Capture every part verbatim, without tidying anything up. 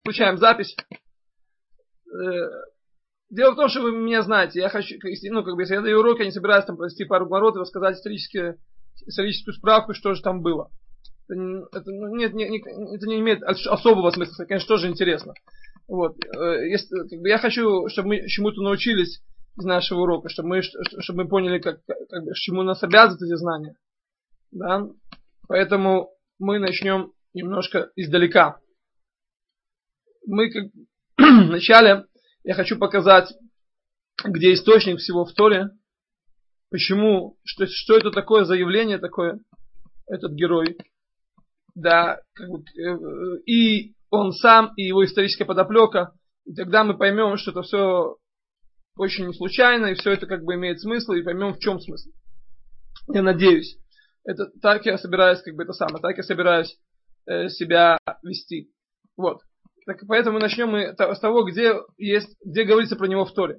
включаем запись. Дело в том, что вы меня знаете, я хочу, ну, как бы, если я даю уроки, я не собираюсь там провести пару гмарот и рассказать историческую справку, что же там было. Это, это, ну, нет, не, не, это не имеет особого смысла, это, конечно, тоже интересно. Вот. Если, как бы, я хочу, чтобы мы чему-то научились из нашего урока, чтобы мы, чтобы мы поняли, как, как бы, чему нас обязывают эти знания. Да? Поэтому мы начнем немножко издалека. Мы как вначале я хочу показать, где источник всего в Торе, почему, что, что это такое заявление такое, этот герой, да, как бы, и он сам, и его историческая подоплека, и тогда мы поймем, что это все очень случайно, и все это как бы имеет смысл, и поймем, в чем смысл. Я надеюсь. Это так я собираюсь, как бы это самое, так я собираюсь э, себя вести. Вот. Так, поэтому начнем мы с того, где есть, где говорится про него в Торе.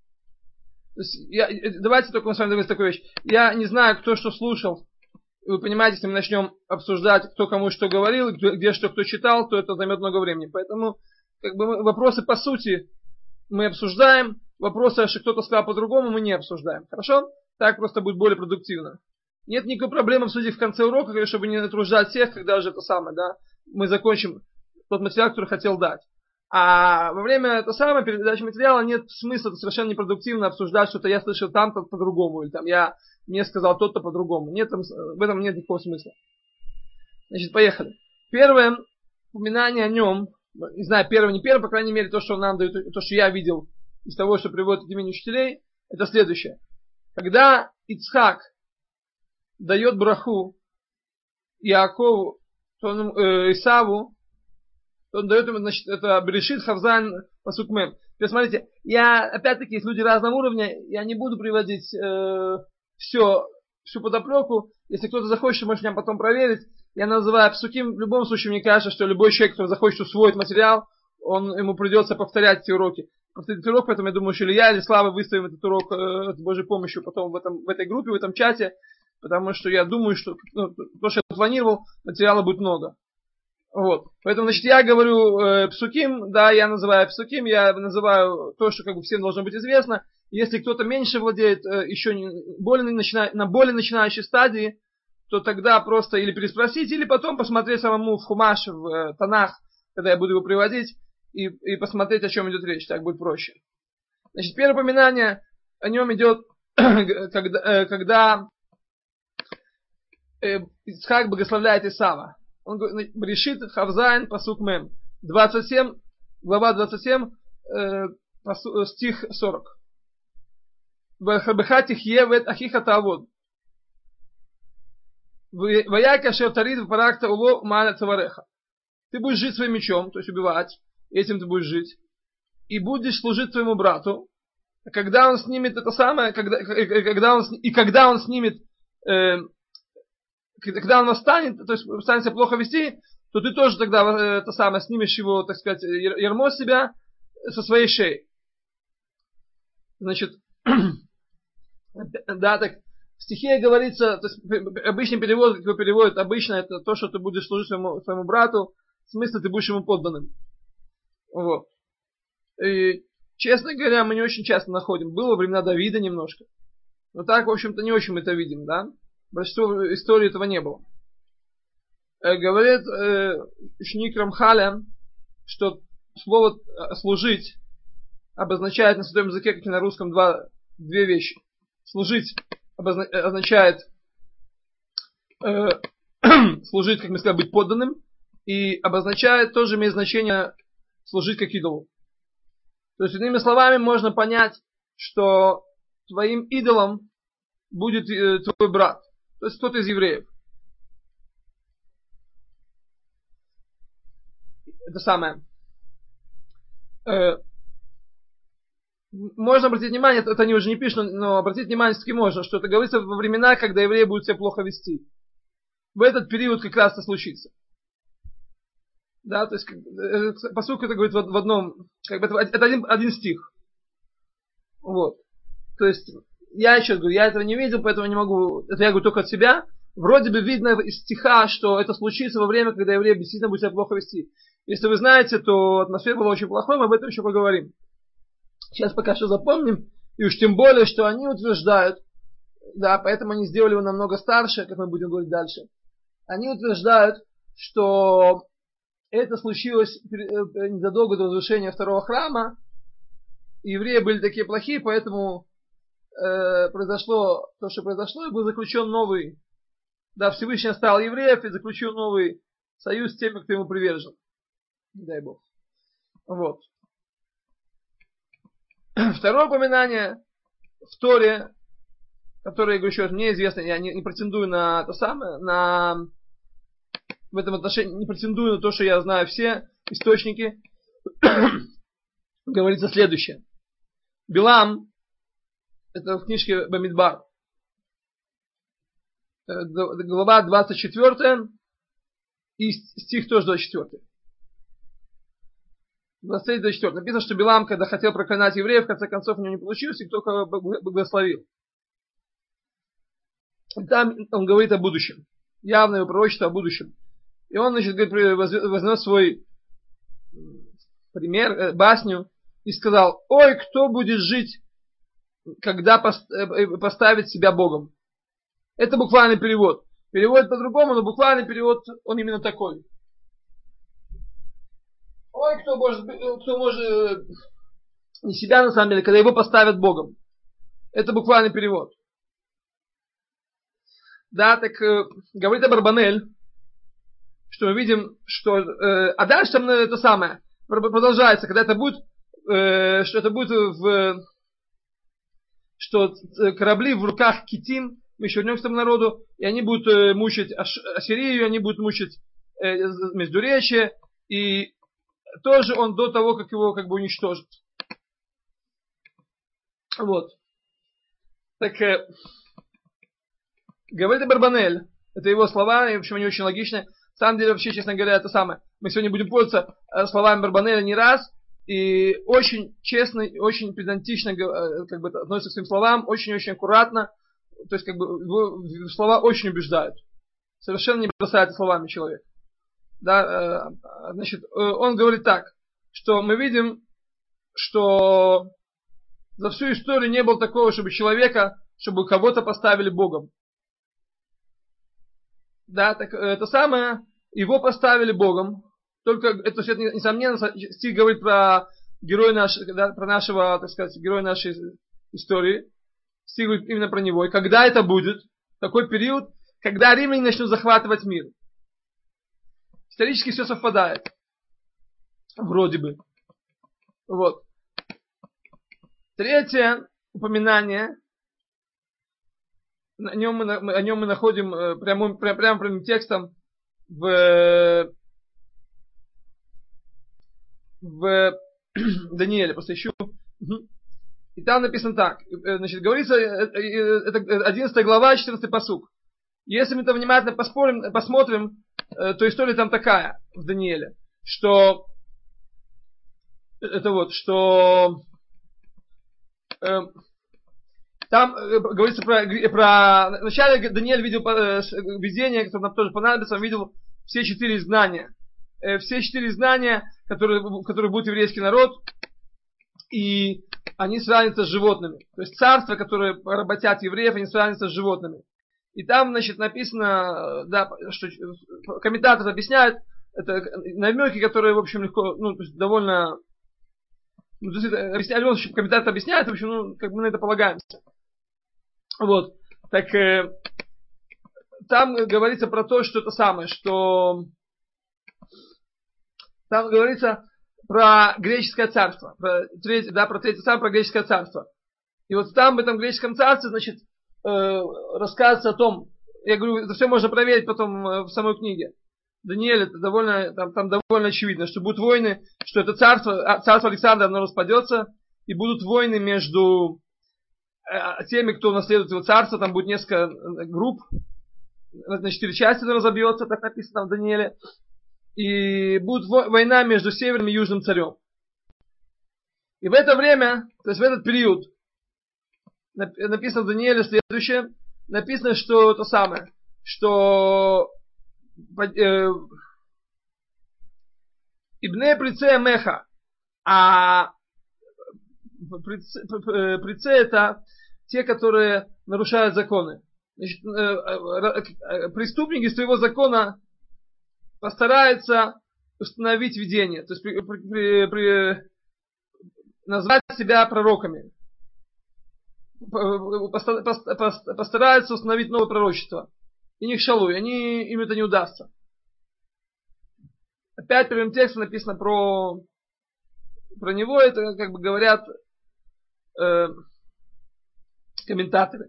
То есть я, давайте только мы с вами договоримся такую вещь. Я не знаю, кто что слушал. Вы понимаете, если мы начнем обсуждать, кто кому что говорил, где что кто читал, то это займет много времени. Поэтому как бы, мы, вопросы по сути мы обсуждаем. Вопросы, что кто-то сказал по-другому, мы не обсуждаем. Хорошо? Так просто будет более продуктивно. Нет никакой проблемы обсудить в конце урока, чтобы не натруждать всех, когда же это самое, да, мы закончим тот материал, который хотел дать. А во время этого самого передачи материала нет смысла, это совершенно непродуктивно обсуждать, что-то я слышал там-то по-другому, или там я мне сказал тот-то по-другому. Нет, там, в этом нет никакого смысла. Значит, поехали. Первое упоминание о нем, не знаю, первое, не первое, по крайней мере, то, что нам дают, то, что я видел из того, что приводит от имени учителей, это следующее. Когда Ицхак дает браху Иакову, то он, э, Исаву, то он дает ему, значит, это Берешит Хавзан Пасук Мем. Теперь смотрите, я, опять-таки, есть люди разного уровня, я не буду приводить э, все, всю подоплеку. Если кто-то захочет, может меня потом проверить. Я называю псуким. В любом случае, мне кажется, что любой человек, который захочет усвоить материал, он, ему придется повторять эти уроки. Повторить этот урок, поэтому я думаю, что или я, или Слава выставим этот урок э, с Божьей помощью потом в, этом, в этой группе, в этом чате. Потому что я думаю, что ну, то, что я планировал, материала будет много. Вот. Поэтому, значит, я говорю э, псуким, да, я называю псуким, я называю то, что как бы всем должно быть известно. Если кто-то меньше владеет, э, еще не, более начина, на более начинающей стадии, то тогда просто или переспросить, или потом посмотреть самому в Хумаш, в э, Танах, когда я буду его приводить, и, и посмотреть, о чем идет речь, так будет проще. Значит, первое упоминание о нем идет, когда, э, когда э, Ицхак благословляет Исава. Он говорит, Берешит Хавзайн Пасук Мем. двадцать семь, глава двадцать семь, э, пасу, стих сорок. Бахатих евет ахиха тавод. Ваяка шевтарид паракта уло мана цавареха. Ты будешь жить своим мечом, то есть убивать, этим ты будешь жить. И будешь служить твоему брату. Когда он снимет это самое, когда, когда он, и когда он снимет э, когда он восстанет, то есть станет себя плохо вести, то ты тоже тогда это самое, снимешь его, так сказать, ярмо с себя со своей шеи. Значит, да, так в стихе говорится, то есть обычный перевод, как его переводят, обычно это то, что ты будешь служить своему, своему брату, в смысле ты будешь ему подданным. Вот. И, честно говоря, мы не очень часто находим. Было во времена Давида немножко. Но так, в общем-то, не очень мы это видим, да. Большинство истории этого не было. Э, говорит э, ученик Рамхаля, что слово служить обозначает на святом языке, как и на русском, два, две вещи. Служить обозна- означает э, служить, как мы сказали, быть подданным, и обозначает, тоже имеет значение служить как идолу. То есть, иными словами, можно понять, что твоим идолом будет э, твой брат. То есть кто-то из евреев. Это самое. Э, можно обратить внимание, это, это они уже не пишут, но, но обратить внимание все-таки можно, что это говорится во времена, когда евреи будут себя плохо вести. В этот период как раз это случится. Да, то есть, по сути, это говорит в, в одном, как бы это, это один, один стих. Вот. То есть, я еще говорю, я этого не видел, поэтому не могу, это я говорю только от себя. Вроде бы видно из стиха, что это случится во время, когда евреи действительно будут себя плохо вести. Если вы знаете, то атмосфера была очень плохой, мы об этом еще поговорим. Сейчас пока что запомним, и уж тем более, что они утверждают, да, поэтому они сделали его намного старше, как мы будем говорить дальше. Они утверждают, что это случилось незадолго до разрушения второго храма, и евреи были такие плохие, поэтому э, произошло то, что произошло, и был заключен новый, да, Всевышний оставил евреев и заключил новый союз с теми, кто ему привержен. Не дай Бог. Вот. Второе упоминание в Торе, которое, я говорю еще раз, мне известно, я не, не претендую на то самое, на в этом отношении, не претендую на то, что я знаю все источники, говорится следующее. Билам, это в книжке Бамидбар, глава двадцать четвёртая, и стих тоже двадцать четвёртый. двадцать третий двадцать четвёртый. Написано, что Билам, когда хотел проклинать евреев, в конце концов у него не получилось, и кто-то благословил. И там он говорит о будущем. Явное его пророчество о будущем. И он, значит, говорит, вознес свой пример, басню, и сказал: ой, кто будет жить, когда поставит себя Богом. Это буквальный перевод. Перевод по-другому, но буквальный перевод, он именно такой. Ой, кто может, кто может, не себя на самом деле, когда его поставят Богом. Это буквальный перевод. Да, так э, говорит Абарбанель, что мы видим, что... Э, а дальше там это самое продолжается, когда это будет, э, что это будет в... Что корабли в руках китим, мы еще вернемся к этому народу, и они будут э, мучить Аш, Ассирию, они будут мучить э, Междуречие, и тоже он до того, как его как бы уничтожит. Вот. Так... Э, Говорит Барбанель, это его слова, и в общем они очень логичны. На самом деле, вообще, честно говоря, это самое. Мы сегодня будем пользоваться словами Барбанеля не раз, и очень честно, очень педантично как бы, относится к своим словам, очень-очень аккуратно. То есть, как бы, его слова очень убеждают. Совершенно не бросается словами человек. Да, значит, он говорит так, что мы видим, что за всю историю не было такого, чтобы человека, чтобы кого-то поставили Богом. Да, так это самое, его поставили Богом. Только это, это несомненно, стих говорит про героя нашего, да, про нашего, так сказать, героя нашей истории. Стих говорит именно про него. И когда это будет, такой период, когда римляне начнут захватывать мир. Исторически все совпадает. Вроде бы. Вот. Третье упоминание. О нем мы, о нем мы находим прямым, прям, прям прямым текстом в, в Данииле. Просто ищу. И там написано так. Значит, говорится, это одиннадцатая глава, четырнадцатый пасук. Если мы это внимательно поспорим, посмотрим, то история там такая в Данииле, что это вот, что там э, говорится про, про... Вначале Даниэль видел э, видение, которое нам тоже понадобится, он видел все четыре изгнания. Э, все четыре изгнания, которые, в которых будет еврейский народ, и они сравнятся с животными. То есть царства, которые поработят евреев, они сравнятся с животными. И там, значит, написано, да, что комментаторы объясняют, это намеки, которые, в общем, легко, ну, то есть довольно... Ну, то есть, объясняют, комментатор объясняет, в общем, ну, как мы на это полагаемся. Вот, так э, там говорится про то, что это самое, что там говорится про греческое царство, про третье, да, про третье царство, про греческое царство. И вот там в этом греческом царстве, значит, э, рассказывается о том, я говорю, это все можно проверить потом в самой книге. Даниэль, это довольно, там, там довольно очевидно, что будут войны, что это царство, царство Александра, оно распадется, и будут войны между теми, кто наследует его царство, там будет несколько групп, на четыре части оно разобьется, так написано в Данииле, и будет война между северным и южным царем. И в это время, то есть в этот период, написано в Данииле следующее, написано, что то самое, что Ибне прице меха. А прице это те, которые нарушают законы. Значит, преступник из своего закона постарается установить видение, то есть при, при, при, назвать себя пророками. Постараются установить новое пророчество. И них шалуй, они, им это не удастся. Опять первым текстом написано про, про него, это как бы говорят э, комментаторы.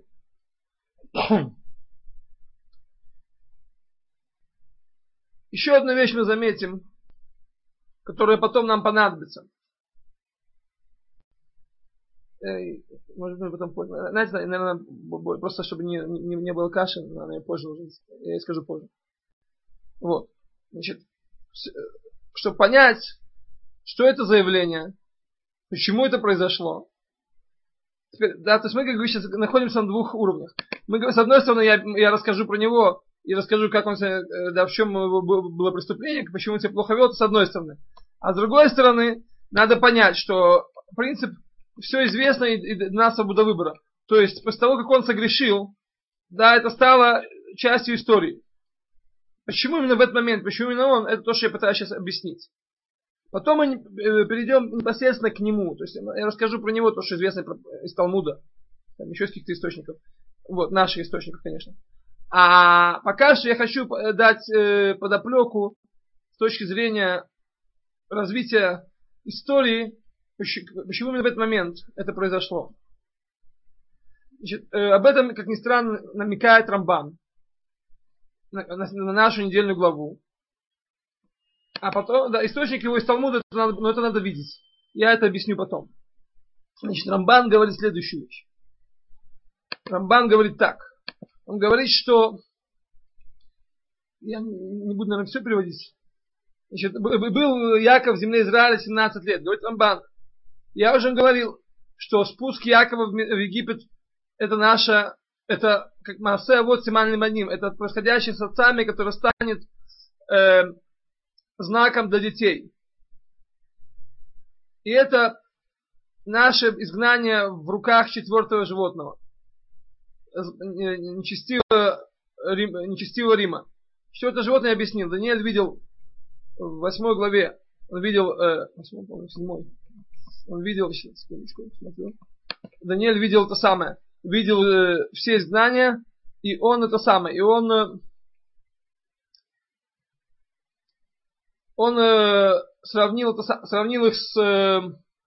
Еще одну вещь мы заметим, которая потом нам понадобится. Может быть, потом позже. Знаете, наверное, просто чтобы не, не, не было каши, наверное, я позже уже, я скажу позже. Вот. Значит, чтобы понять, что это за явление, почему это произошло. Теперь, да, то есть мы, как бы, сейчас находимся на двух уровнях. Мы, с одной стороны, я, я расскажу про него и расскажу, как он себя, да, в чем было преступление, почему он себя плохо вел, с одной стороны. А с другой стороны, надо понять, что принцип все известно и, и на свобода выбора. То есть, после того, как он согрешил, да, это стало частью истории. Почему именно в этот момент, почему именно он, это то, что я пытаюсь сейчас объяснить. Потом мы перейдем непосредственно к нему. То есть, я расскажу про него, то, что известно из Талмуда, там еще из каких-то источников. Вот, наших источников, конечно. А пока что я хочу дать подоплеку с точки зрения развития истории, почему именно в этот момент это произошло. Значит, э, об этом, как ни странно, намекает Рамбан на, на, на нашу недельную главу. А потом, да, источник его из Талмуда, это надо, но это надо видеть. Я это объясню потом. Значит, Рамбан говорит следующую вещь. Рамбан говорит так. Он говорит, что... Я не буду, наверное, все переводить. Значит, был Яков в земле Израиля семнадцать лет. Говорит Рамбан. Я уже говорил, что спуск Якова в Египет это наша, это как Маасе вот Симан Лиманим, это происходящее с отцами, который станет э, знаком для детей. И это наше изгнание в руках четвертого животного, нечестивого Рима. Нечестивого Рима. Четвертое животное я объяснил. Даниэль видел в восьмой главе, он видел, э, восьмой, по-моему, седьмой. Он видел, секундочку, смотрю. Даниэль видел это самое. Видел э, все изгнания, и он это самое. И он, э, он э, сравнил, это, сравнил их с, э,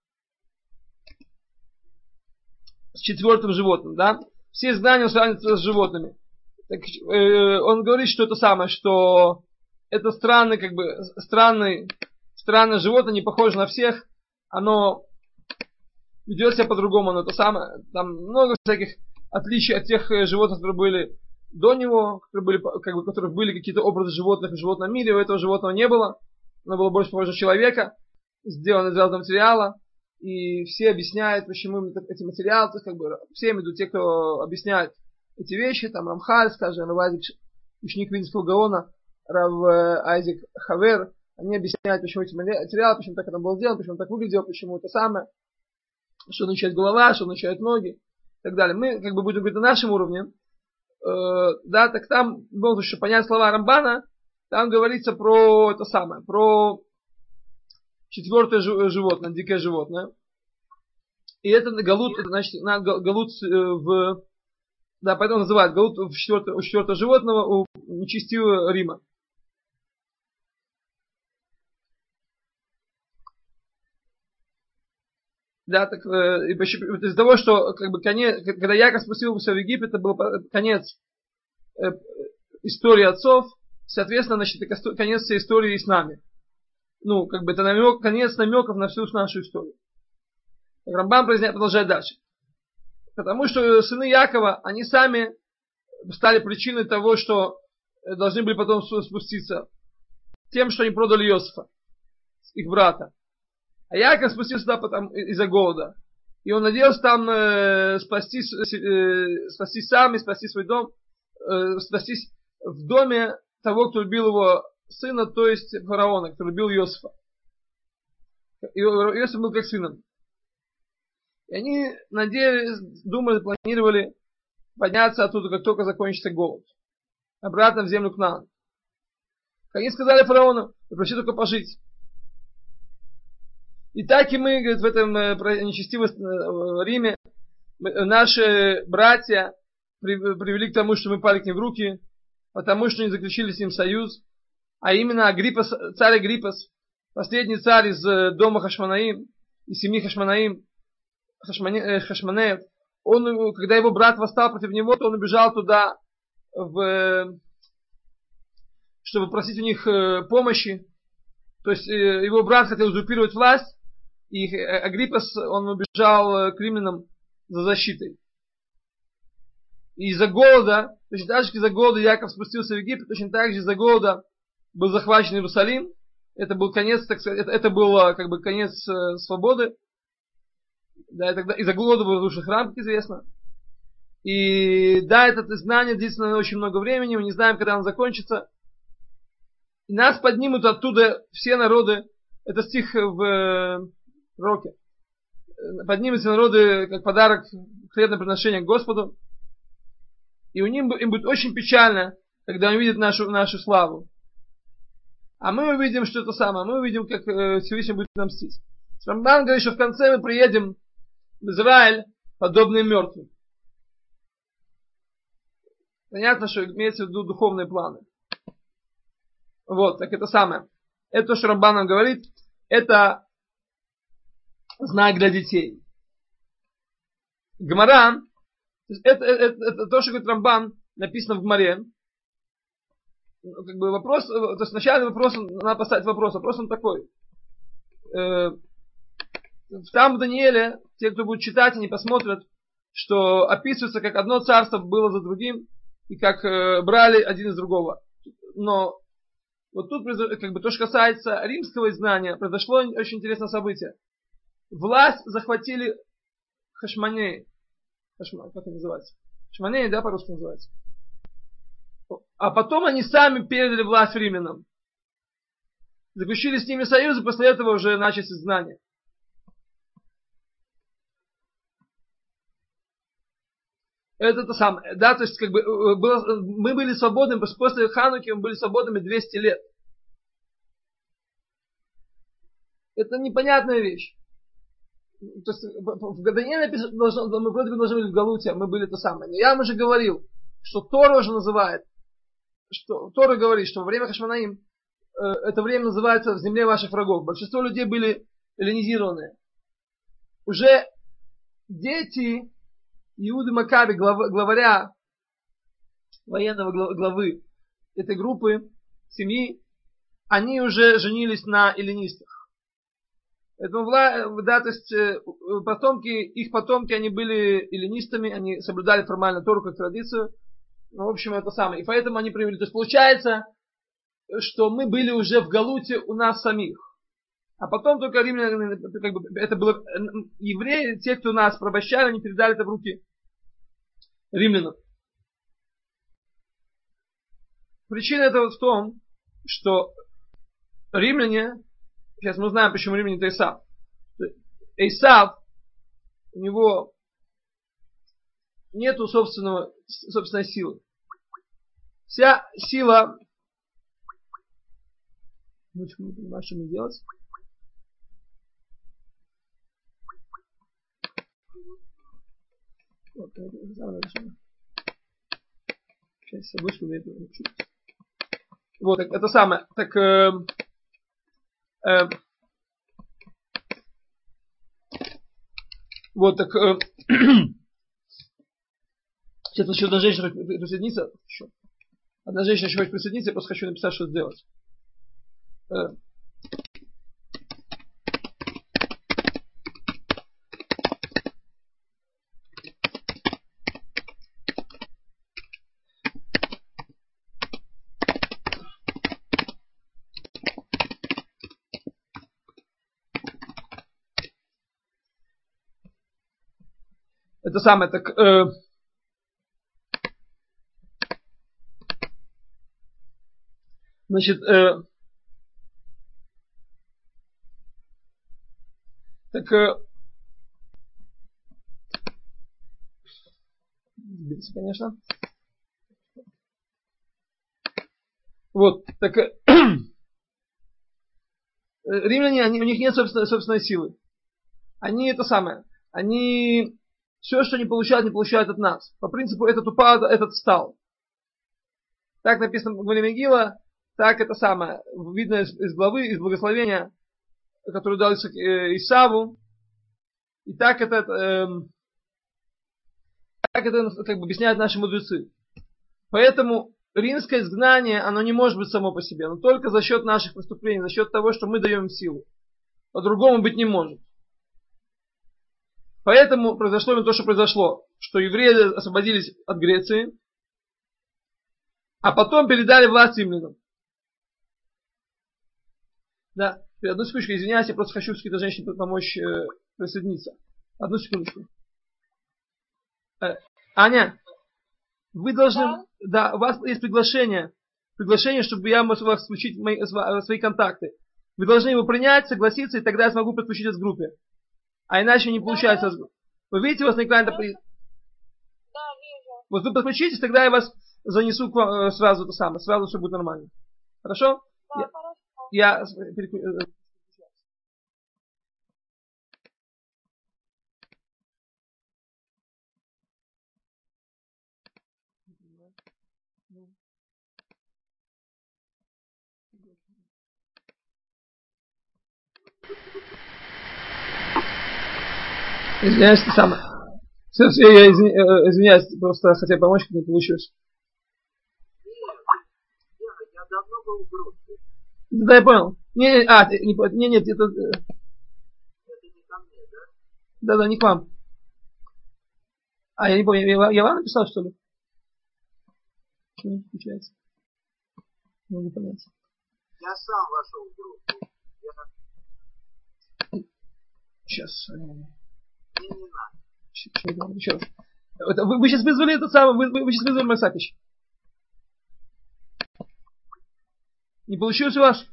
с четвертым животным, да? Все изгнания он сравнивает с животными. Так, э, он говорит, что это самое, что это странный, как бы, странный, странное животное, не похоже на всех. Оно ведет себя по-другому, но это самое, там много всяких отличий от тех животных, которые были до него, которые были, как бы, у которых были какие-то образы животных в животном мире, у этого животного не было, оно было больше похоже на человека, сделано из разного материала, и все объясняют, почему эти материалы, то есть, как бы, все идут те, кто объясняет эти вещи, там Рамхаль, скажем, Рав Айзек, ученик Вильнюсского Гаона, Рав Айзек Хавер, они объясняют, почему эти материалы, почему так это было сделано, почему так выглядело, почему это самое, что означает голова, что означают ноги, и так далее. Мы как бы будем говорить на нашем уровне. Э, да, так там, ну, чтобы понять слова Рамбана, там говорится про это самое, про четвертое животное, дикое животное. И это галут, это значит, галут в, да, поэтому называют галут в четвертое, у четвертого животного, у нечестивого Рима. Да, так, э, из-за того, что как бы, конец, когда Яков спустился в Египет, это был конец э, истории отцов, соответственно, значит, это конец всей истории с нами. Ну, как бы это намек, конец намеков на всю нашу историю. Рамбам продолжает дальше. Потому что сыны Якова, они сами стали причиной того, что должны были потом спуститься тем, что они продали Йосифа, их брата. А Яков спустился сюда потом из-за голода. И он надеялся там э, спасти, э, спасти сам и спасти свой дом, э, спастись в доме того, кто любил его сына, то есть фараона, кто любил Йосифа. Иосиф был как сыном. И они надеялись, думали, планировали подняться оттуда, как только закончится голод. Обратно в землю Кнаан. Они сказали фараону: проси только пожить. И так и мы, говорит, в этом нечестивом Риме, наши братья привели к тому, что мы пали к ним в руки, потому что они заключили с ним союз, а именно Агриппас, царь Агриппас, последний царь из дома Хашмонаим, из семьи Хашмонаим, Хашмане, Хашманеев, он, когда его брат восстал против него, то он убежал туда, в, чтобы просить у них помощи. То есть его брат хотел узурпировать власть, и Агриппас, он убежал к римлянам за защитой. И из-за голода, точно так же, из-за голода Яков спустился в Египет, точно так же из-за голода был захвачен Иерусалим. Это был конец, так сказать, это, это был как бы конец э, свободы. Да, и тогда из-за голода был разрушен храм, как известно. И да, это изгнание длится очень много времени, мы не знаем, когда оно закончится. И нас поднимут оттуда все народы. Это стих в э, пророке. Поднимутся народы как подарок, хлебное приношение к Господу. И у них им будет очень печально, когда они увидят нашу, нашу славу. А мы увидим, что это самое. Мы увидим, как Всевышний будет нам мстить. Рамбан говорит, что в конце мы приедем в Израиль, подобные мертвым. Понятно, что имеется в виду духовные планы. Вот, так это самое. Это то, что Рамбан нам говорит. Это знак для детей. Гмара. Это, это, это, это то, что говорит Рамбан, написано в Гмаре. Как бы вопрос, то есть сначала вопрос, надо поставить вопрос. Вопрос он такой. Э, там в Данииле, те, кто будет читать, они посмотрят, что описывается, как одно царство было за другим, и как э, брали один из другого. Но вот тут, как бы, то, что касается римского изгнания, произошло очень интересное событие. Власть захватили хашмонеи. Хашма, как это называется? Хашмонеи, да, по-русски называется. А потом они сами передали власть римлянам. Заключили с ними союз, и после этого уже начались изгнания. Это то самое. Да, то есть, как бы, было, мы были свободными, после Хануки мы были свободными двести лет. Это непонятная вещь. То есть, в Данииле написано, мы вроде бы должны были в Галуте, мы были то самое. Но я вам уже говорил, что Тора уже называет, что Тора говорит, что во время Хашмонаим э, это время называется в земле ваших врагов. Большинство людей были эллинизированные. Уже дети Иуды Макаби, глав, главаря, военного главы этой группы, семьи, они уже женились на эллинистах. Поэтому, да, то есть потомки, их потомки, они были эллинистами, они соблюдали формально Тору как традицию. Ну, в общем, это самое. И поэтому они привели. То есть получается, что мы были уже в Галуте у нас самих. А потом только римляне, как бы, это было евреи, те, кто нас порабощали, они передали это в руки римлянам. Причина этого в том, что римляне, сейчас мы знаем, почему римляне это Эйсав. Эйсав, у него нету собственного, собственной силы. Вся сила... Ну, не понимаю, что мне делать. Вот, сейчас с собой что-то это учу. Вот, так, это самое. Так, э, э, вот, так, э, сейчас еще одна женщина присоединится. Еще. Одна женщина еще хочет присоединиться, я просто хочу написать, что сделать. Э, Это самое, так, э, значит, э, Так, э, конечно. Вот, так, э, римляне, они, у них нет собственной, собственной силы. Они это самое, они все, что они получают, не получают от нас. По принципу, этот упал, этот встал. Так написано в Главе Мегила, так это самое, видно из, из главы, из благословения, которое дал Исаву. И так это, э, так это как бы объясняют наши мудрецы. Поэтому римское изгнание, оно не может быть само по себе, но только за счет наших преступлений, за счет того, что мы даем им силу. По-другому быть не может. Поэтому произошло именно то, что произошло, что евреи освободились от Греции, а потом передали власть римлянам. Да, одну секундочку, извиняюсь, я просто хочу какие-то женщине помочь э, присоединиться. Одну секундочку. Э, Аня, вы должны, да, у вас есть приглашение, приглашение, чтобы я мог вас включить в мои, в свои контакты. Вы должны его принять, согласиться, и тогда я смогу подключить вас к группе. А иначе не получается. Вы видите, у вас на экране... Да, вижу. Вот вы подключитесь, тогда я вас занесу к вам сразу это самое, сразу все будет нормально. Хорошо? Да, я, хорошо. Я... Извиняюсь, ты самое. Все, все, я извиня, извиняюсь, просто хотел помочь, не получилось. Я давно был в группе. Да, я понял. Не, а, не, не, нет, это... Это не ко мне, да? Да, да, не к вам. А, я не помню, я, я вам написал, что ли? Почему не включается? Не могу понять. Я сам вошел в группу. Я... Сейчас. Мне не надо. Еще раз. Это, вы, вы сейчас вызвали этот самый, вы, вы, вы сейчас вызвали Масапич. Не получилось у вас?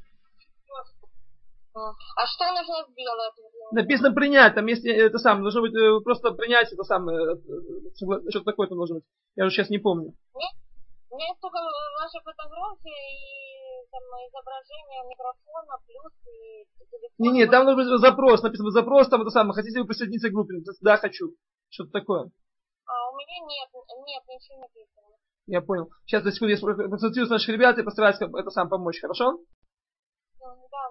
А что нужно сделать? Написано принять, там есть это самое, должно быть просто принять это самое, что-то такое там должно быть. Я уже сейчас не помню. Нет, у меня есть только ваши фотографии и там изображение микрофона, плюс и телефон. Не, не, там должен быть запрос, написано запрос, там это самое, хотите вы присоединиться к группе? Да, хочу. Что-то такое. А у меня нет, нет, ничего не написано. Я понял. Сейчас, за секунду, я консультируюсь с наших ребят и постараюсь это сам помочь, хорошо? Да.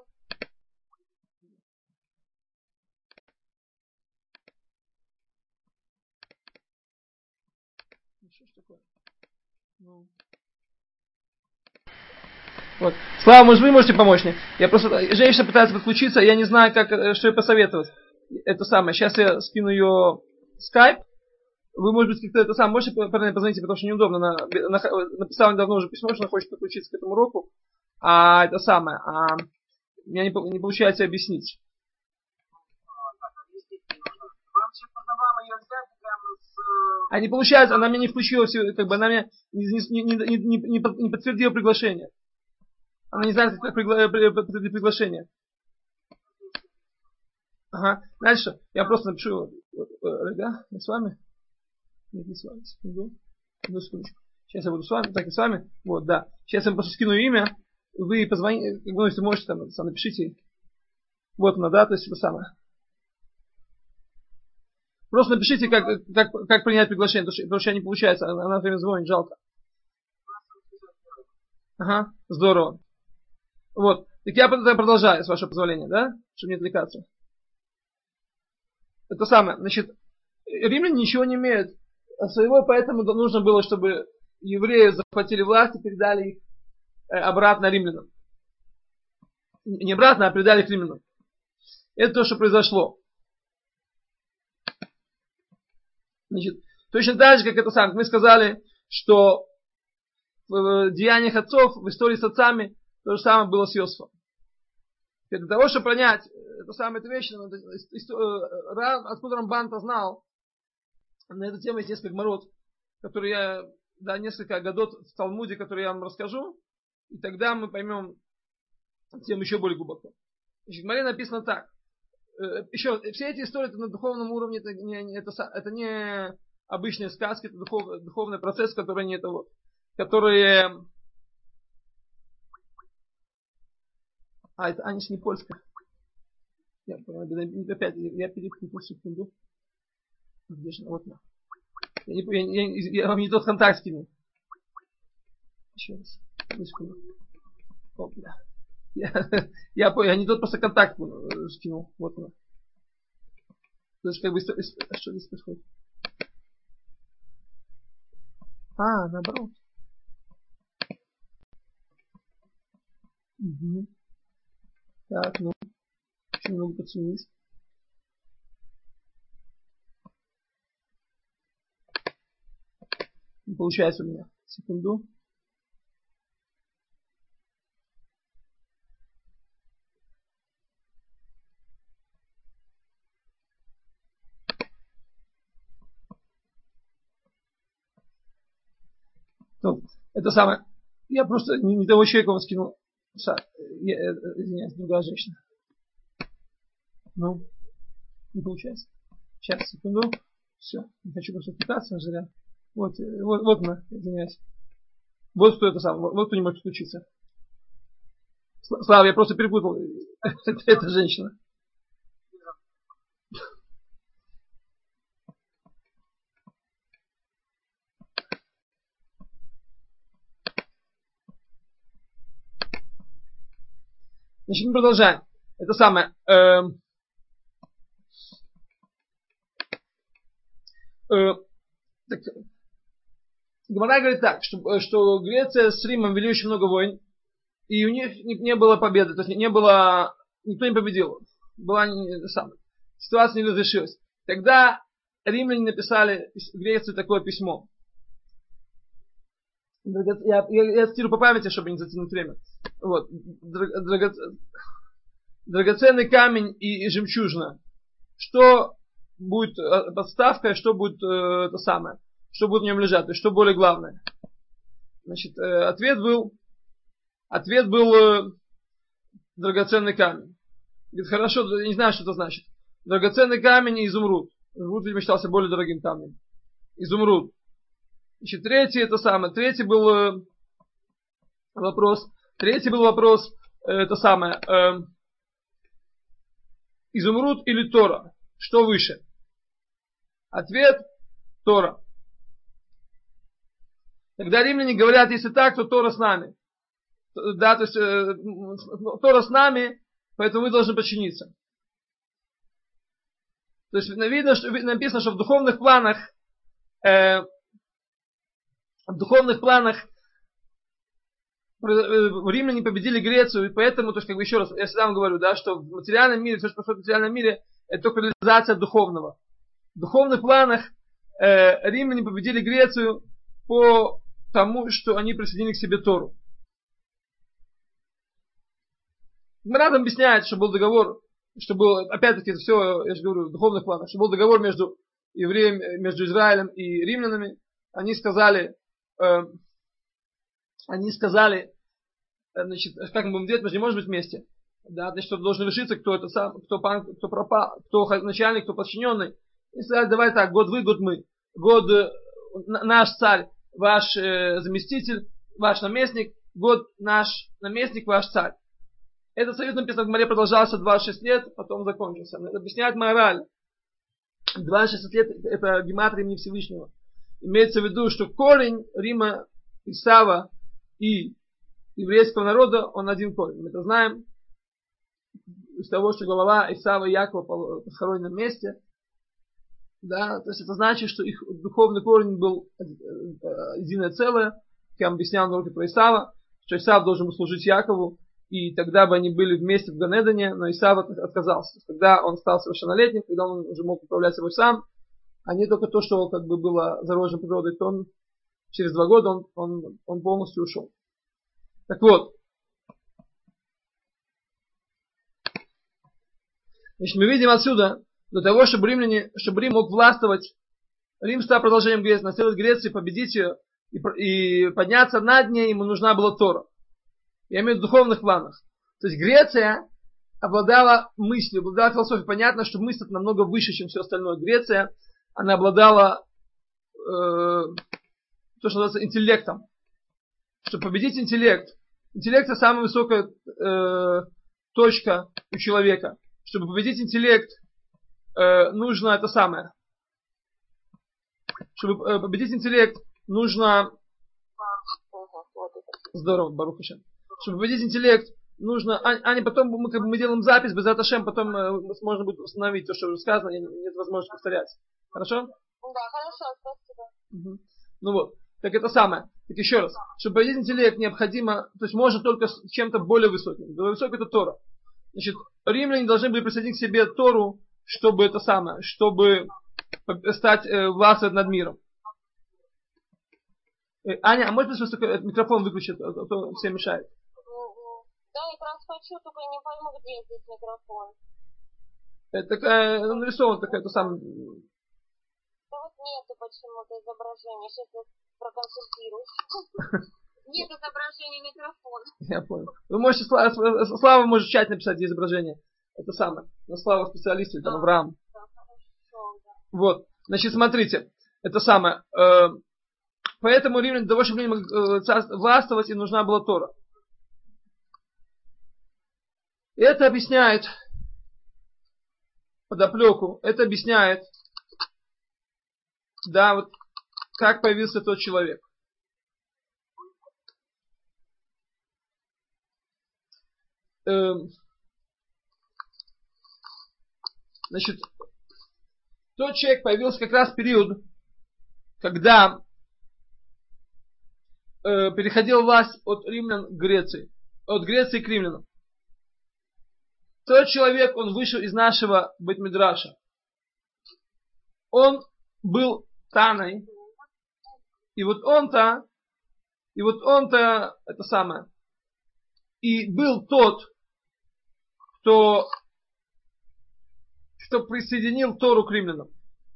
Что ж такое? Ну. Вот. Слава, может, вы можете помочь мне? Я просто, женщина пытается подключиться, я не знаю, как, что ей посоветовать. Это самое, сейчас я скину ее скайп. Вы, может быть, как-то это самое, можете позвонить, потому что неудобно. Она, она написала недавно уже письмо, что она хочет подключиться к этому уроку. А это самое, а у меня не, не получается объяснить. А не получается, она мне не включила все, как бы она мне не, не, не, не, не, не подтвердила приглашение. Она не знает, как пригла, подтвердить приглашение. Ага. Дальше я просто напишу, да, я с вами. Нет, не с вами. Секунду. Одну секундочку. Сейчас я буду с вами. Так, и с вами. Вот, да. Сейчас я просто скину имя. Вы позвоните, ну, если можете, там, сам напишите. Вот она, да, то есть это самое. Просто напишите, как, как, как принять приглашение, потому что, потому что не получается. Она, она время звонит, жалко. Ага, здорово. Вот. Так я продолжаю, с вашего позволения, да? Чтобы не отвлекаться. Это самое. Значит, римляне ничего не имеют своего, поэтому нужно было, чтобы евреи захватили власть и передали их обратно римлянам. Не обратно, а передали их римлянам. Это то, что произошло. Значит, точно так же, как это самое, мы сказали, что в деяниях отцов, в истории с отцами, то же самое было с Иосифом. Для того, чтобы понять эту самую эту вещь, откуда Рамбан-то знал, на эту тему есть несколько гмарот, которые я, да, несколько годот в Талмуде, которые я вам расскажу, и тогда мы поймем тему еще более глубоко. Значит, в Гмаре написано так. еще, все эти истории это на духовном уровне, это не, это, это не обычные сказки, это духов, духовный процесс, который не это вот, которые... А, это Анис не польская. Я, опять, я перепутал секунду. Где же, вот она. Я, не, я, я, я вам не тот контакт скинул. Еще раз. Секунду. О, да. Я, я, я не тот просто контакт скинул. Вот она. То есть как бы что здесь происходит? А, наоборот. Угу. Так, ну. Еще немного подсунись. Не получается у меня. Секунду. Ну, это самое. Я просто не, не того человека вам скинул. Я, извиняюсь, другая женщина. Ну, не получается. Сейчас, секунду. Все, не хочу просто пытаться, зря. Вот, вот, вот она, извиняюсь. Вот кто это сам, вот, вот кто не может включиться. Слава, я просто перепутал. Это женщина. Значит, мы продолжаем. Это самое. Э, э, так, Гемара говорит так, что, что Греция с Римом вели очень много войн, и у них не, не было победы, то есть не было, никто не победил. Была не, самая, ситуация не разрешилась. Тогда римляне написали Греции такое письмо. Я, я, я цитирую по памяти, чтобы не затянуть время. Вот. Драга, драгоценный камень и, и жемчужина. Что будет подставкой, что будет э, это самое, что будет в нем лежать, то есть что более главное. Значит, э, ответ был, ответ был э, драгоценный камень. Говорит, хорошо, я не знаю, что это значит. Драгоценный камень и изумруд. Изумруд, видимо, считался более дорогим камнем. Изумруд. Значит, третий это самое, третий был э, вопрос, третий был вопрос, э, это самое, э, изумруд или Тора, что выше? Ответ Тора. Когда римляне говорят, если так, то Тора с нами. Да, то есть э, Тора с нами, поэтому вы должны подчиниться. То есть видно, что, написано, что в духовных планах э, в духовных планах римляне победили Грецию, и поэтому, то есть, как бы еще раз, я всегда вам говорю, да, что в материальном мире, все, что происходит в материальном мире, это только реализация духовного. В духовных планах э, римляне победили Грецию по тому, что они присоединили к себе Тору. Гемара объясняет, что был договор, что был, опять-таки, это все, я же говорю, в духовных планах, что был договор между евреями, между Израилем и римлянами. Они сказали, э, они сказали, значит, как мы будем делать, мы же не можем быть вместе. Да, значит, кто должен решиться, кто это сам, кто, кто пропал, кто начальник, кто подчиненный. И сказали, давай так, год вы, год мы. Год э, наш царь, ваш э, заместитель, ваш наместник, год наш наместник, ваш царь. Этот союз, написано в Гемаре, продолжался двадцать шесть лет, потом закончился. Это объясняет мораль. двадцать шесть лет это гематрия имени Всевышнего. Имеется в виду, что корень Рима, Исава и еврейского народа, он один корень. Мы это знаем из того, что голова Исава и Якова похоронена на месте. Да, то есть это значит, что их духовный корень был единое целое. Как я вам объяснял на уроке про Исава, что Исав должен был служить Якову, и тогда бы они были вместе в Ганедане, но Исав отказался. Когда он стал совершеннолетним, когда он уже мог управлять собой сам, а не только то, что как бы было заложено природой, то он через два года он, он, он полностью ушел. Так вот. Значит, мы видим отсюда, для того, чтобы, римляне, чтобы Рим мог властвовать, Рим стал продолжением Греции, наследовать Грецию, победить ее и, и подняться над ней, ему нужна была Тора. Я имею в виду в духовных планах. То есть Греция обладала мыслью, обладала философией. Понятно, что мысль намного выше, чем все остальное. Греция, она обладала э, то, что называется интеллектом. Чтобы победить интеллект. Интеллект это самая высокая э, точка у человека. Чтобы победить интеллект, э, нужно это самое. Чтобы э, победить интеллект, нужно... Здорово, Барух Ашем. Чтобы победить интеллект, нужно... А, а не потом мы, как бы, мы делаем запись, без Ашем, потом э, можно будет установить то, что уже сказано, и нет возможности повторять. Хорошо? Да, хорошо, спасибо. Угу. Ну вот. Так это самое. Так еще раз. Чтобы победить интеллект, необходимо... То есть можно только с чем-то более высоким. Более высоким это Тора. Значит, римляне должны были присоединить к себе Тору, чтобы это самое, чтобы стать э, властью над миром. Э, Аня, а может быть, что микрофон выключить, а то всем мешает? Да, я как раз хочу, только не пойму, где здесь микрофон. Это такая, нарисована такая, то самое... Да вот нету почему-то изображения. Сейчас я проконсультируюсь. Нет изображения микрофона. Я понял. Вы можете, Слава, Слава может в чате написать изображение. Это самое. На Слава специалист или там Да, Авраам. да, хорошо, да. Вот. Значит, смотрите. Это самое. Э, поэтому римляне для того, чтобы им э, властвовать, им нужна была Тора. И это объясняет подоплеку. Это объясняет, да, вот как появился тот человек. Значит, тот человек появился как раз в период, когда э, переходила власть от римлян к Греции, от Греции к римлянам. Тот человек, он вышел из нашего Бейт-Мидраша. Он был Таной, и вот он-то, и вот он-то, это самое, и был тот, кто, кто присоединил Тору к римлянам.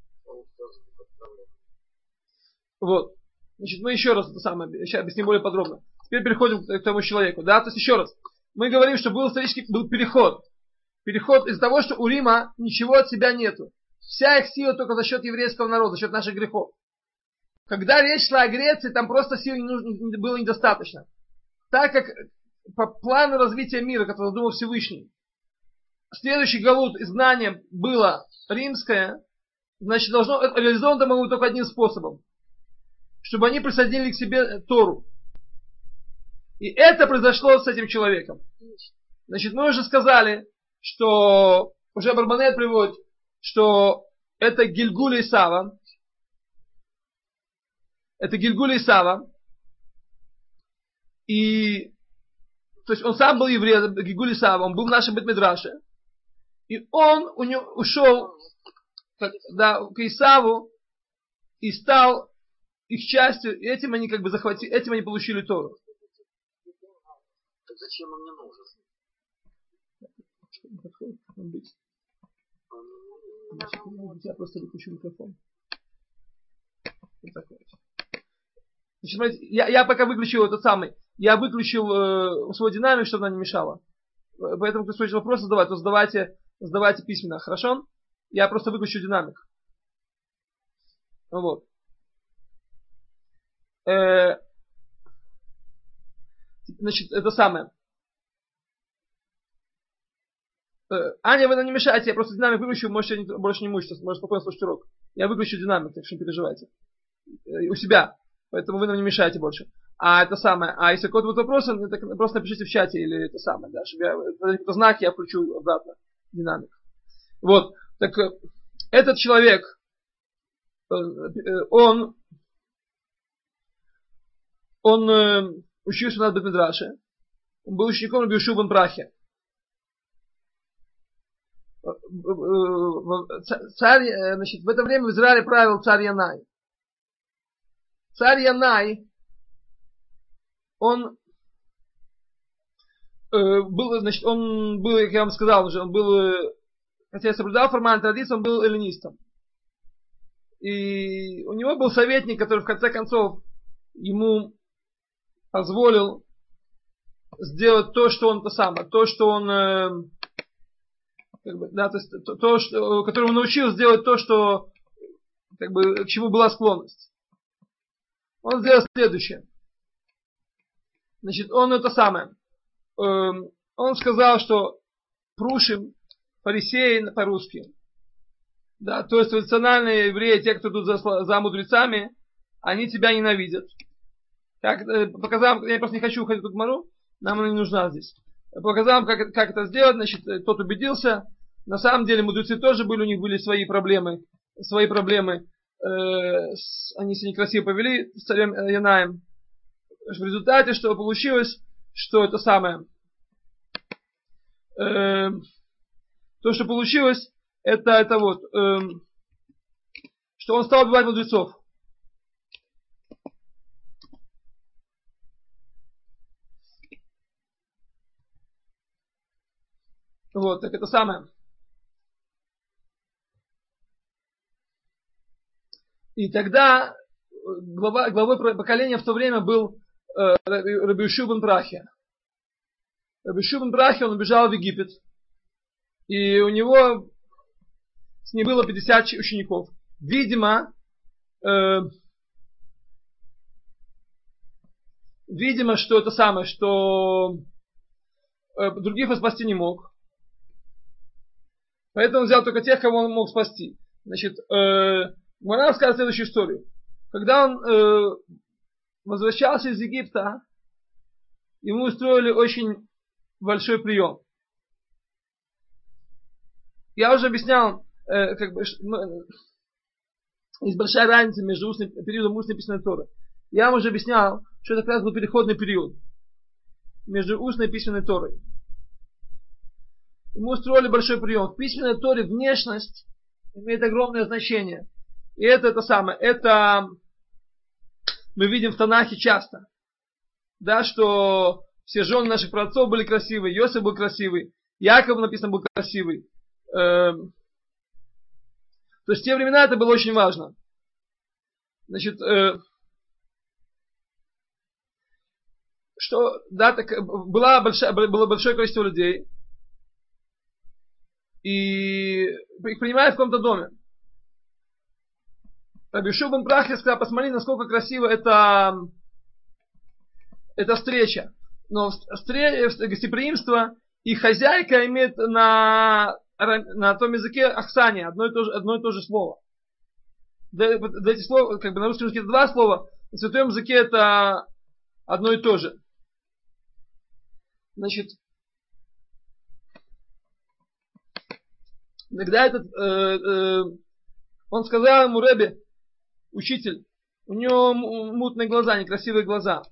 Вот. Значит, мы еще раз это самое, сейчас объясним более подробно. Теперь переходим к тому человеку. Да? То есть еще раз. Мы говорим, что был исторический был переход. Переход из-за того, что у Рима ничего от себя нету. Вся их сила только за счет еврейского народа, за счет наших грехов. Когда речь шла о Греции, там просто сил не нужно, было недостаточно. Так как по плану развития мира, который задумал Всевышний, следующий галут изгнания было римское, значит, должно реализовано могло только одним способом. Чтобы они присоединили к себе Тору. И это произошло с этим человеком. Значит, мы уже сказали, что уже Барбанель приводит, что это Гильгуль Исава. Это Гильгуль Исава. И то есть он сам был еврей, Гильгуль Исава, он был в нашем Бет-Мидраше. И он у него ушел да, к Исаву и стал их частью, и этим они как бы захватили, этим они получили Тору. Так зачем он мне нужен? Я просто выключу микрофон. Вот такой. Значит, смотрите, я, я пока выключил этот самый, я выключил э, свой динамик, чтобы она не мешала. Поэтому, кто хочет вопросы задавать, то задавайте, задавайте письменно, хорошо? Я просто выключу динамик. Вот. Э, значит, это самое. Э, Аня, вы нам не мешайте, я просто динамик выключу, можете не, больше не мучиться, можете спокойно слушать урок. Я выключу динамик, так что не переживайте. Э, у себя. Поэтому вы нам не мешаете больше. А это самое. А если какой-то будет вопрос, так просто напишите в чате или это самое, да, чтобы я, это знак, я включу обратно динамик. Вот. Так этот человек, он, он учился у нас в Бет-Мидраше. Он был учеником Раби Йошуа бен Прахия. Царь, значит, в это время в Израиле правил царь Янай. Царь Янай, он э, был, значит, он был, как я вам сказал уже, он был, э, хотя я соблюдал формальную традицию, он был эллинистом. И у него был советник, который в конце концов ему позволил сделать то, что он то самое, то, что он, э, как бы, да, то есть то, то что, которому научил сделать то, что, как бы, к чему была склонность. Он сделал следующее. Значит, он это самое. Эм, он сказал, что прушим, фарисеи по-русски, да, то есть традиционные евреи, те, кто идут за, за мудрецами, они тебя ненавидят. Как, показал, я просто не хочу уходить в Гмару, нам она не нужна здесь. Показал, как, как это сделать, значит, тот убедился. На самом деле мудрецы тоже были, у них были свои проблемы, свои проблемы. Э, с, они себя некрасиво повели с царем Янаем. В результате, что получилось, что это самое, э, то, что получилось, это, это вот, э, что он стал убивать мудрецов. Вот, так это самое. И тогда глава, главой поколения в то время был э, Раби Йошуа бен Прахия. Раби Йошуа бен Прахия, он убежал в Египет. И у него с ним было пятьдесят учеников. Видимо, э, видимо, что это самое, что э, других он спасти не мог. Поэтому он взял только тех, кого он мог спасти. Значит, э, Гмара рассказывает следующую историю. Когда он э, возвращался из Египта, ему устроили очень большой прием. Я уже объяснял, э, как бы, ну, есть большая разница между устным, периодом устной и письменной Торы. Я вам уже объяснял, что это как раз был переходный период между устной и письменной Торой. Ему устроили большой прием. В письменной Торе внешность имеет огромное значение. И это это самое. Это мы видим в Танахе часто. Да, что все жены наших праотцов были красивые. Йосиф был красивый. Яков, написано, был красивый. Эм, то есть в те времена это было очень важно. Значит, э, что, да, так, была большая, было большое количество людей. И их принимают в каком-то доме. Раби Йошуа бен Прахия сказал, посмотри, насколько красиво это, эта встреча. Но встреча, гостеприимство и хозяйка имеет на, на том языке ахсания, одно и то же, одно и то же слово. Да, да, эти слова, как бы на русском языке это два слова, на святом языке это одно и то же. Значит, когда этот, э, э, он сказал ему, Ребе, учитель, у него мутные глаза, некрасивые глаза.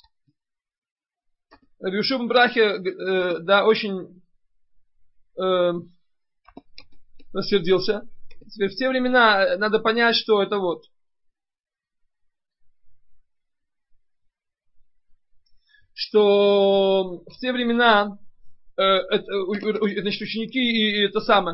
Раби Йошуа бен Прахия, э, да, очень э, рассердился. В те времена надо понять, что это вот. Что в те времена э, это, значит, ученики и это самое.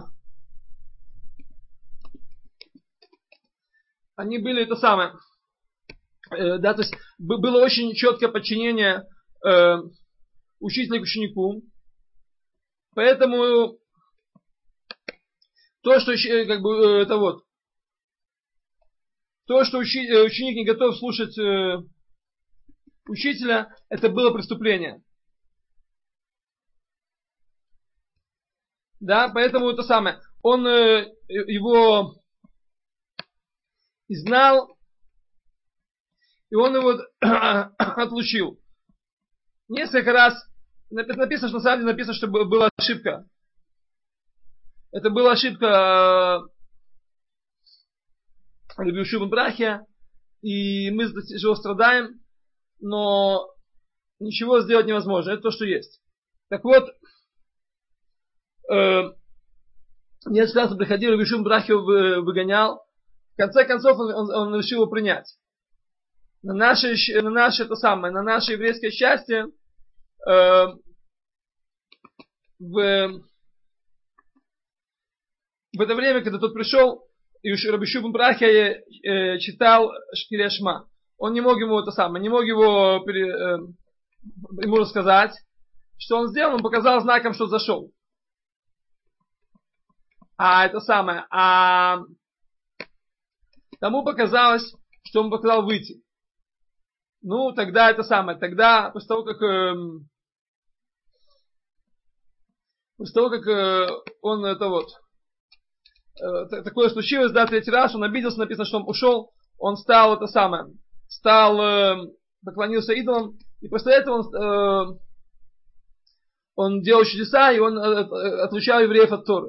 Они были это самое, э, да, то есть было очень четкое подчинение э, учителя к ученику. Поэтому то, что как бы это вот, то, что учи, ученик не готов слушать э, учителя, это было преступление. Да, поэтому это самое. Он э, его изгнал, и он его отлучил. Несколько раз написано, что на самом деле написано, что была ошибка. Это была ошибка Раби Йошуа бен Прахия, и мы тяжело страдаем, но ничего сделать невозможно. Это то, что есть. Так вот, э, несколько раз он приходил, Раби Йошуа бен Прахия выгонял. В конце концов он, он, он решил его принять. На наше, на наше, это самое, на наше еврейское счастье э, в, в это время, когда тот пришел, Раби Йошуа бен Прахия э, читал Кирьят Шма. Он не мог ему это самое, не мог его пере, э, ему рассказать, что он сделал, он показал знаком, что зашел. А это самое, а тому показалось, что он показал выйти. Ну, тогда это самое, тогда после того, как э, после того, как э, он это вот э, такое случилось, да, третий раз, он обиделся, написано, что он ушел, он стал это самое, стал, э, поклонился идолам, и после этого он, э, он делал чудеса, и он э, отлучал евреев от Торы.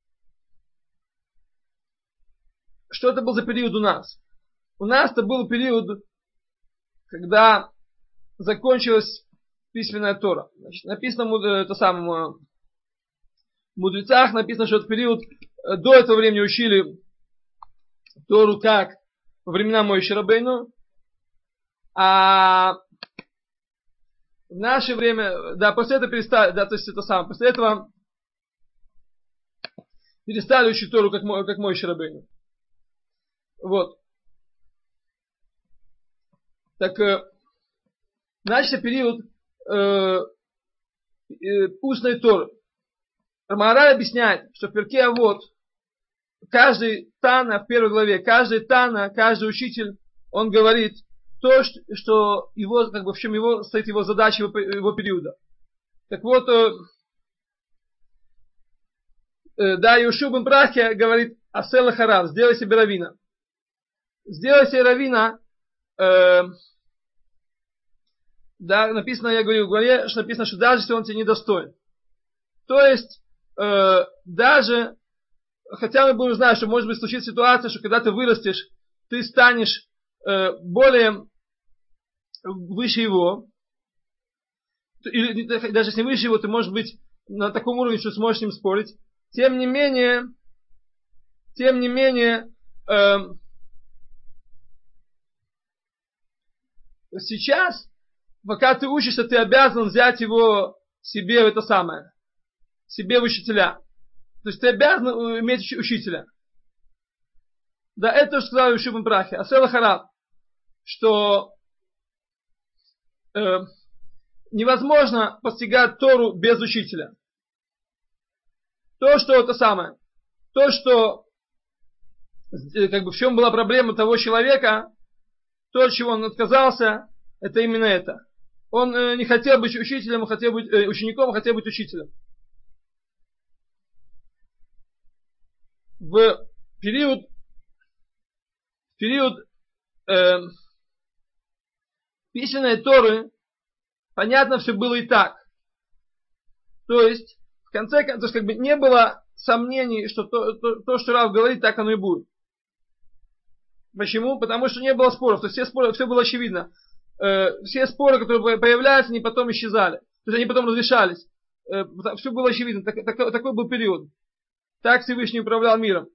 Что это был за период у нас? У нас это был период, когда закончилась письменная Тора. Значит, написано это самое, в мудрецах написано, что этот период до этого времени учили Тору как во времена Моше Рабейну, а в наше время, да, после этого перестали, да, то есть это самое, после этого перестали учить Тору как, как Моше Рабейну. Вот. Так, э, начался период э, э, устной Торы. Маораль объясняет, что в Перке Авот каждый Тана в первой главе, каждый Тана, каждый учитель, он говорит то, что его, как бы, в чем его стоит его задача, его, его периода. Так вот, э, э, да, Йошуа бен Прахия говорит: Асела Харав, сделай себе раввина. Сделай себе раввина, э, да, написано, я говорю в главе, что написано, что даже если он тебе недостоин. То есть, э, даже, хотя мы будем знать, что может быть случится ситуация, что когда ты вырастешь, ты станешь э, более выше его, или даже если выше его, ты можешь быть на таком уровне, что сможешь с ним спорить. Тем не менее, тем не менее, э, сейчас, пока ты учишься, ты обязан взять его себе в это самое, себе в учителя. То есть ты обязан иметь учителя. Да, это то, что сказал Йошуа бен Прахия. Асела Харав, что э, невозможно постигать Тору без учителя. То, что это самое, то, что как бы в чем была проблема того человека, то, от чего он отказался, это именно это. Он э, не хотел быть учителем, он хотел быть э, учеником, он хотел быть учителем. В период, в период э, письменной Торы, понятно, все было и так. То есть, в конце концов, как бы не было сомнений, что то, то, то, что Рав говорит, так оно и будет. Почему? Потому что не было споров. То есть все споры, все было очевидно. Э, все споры, которые появляются, они потом исчезали. То есть они потом разрешались. Э, все было очевидно. Так, так, такой был период. Так Всевышний управлял миром.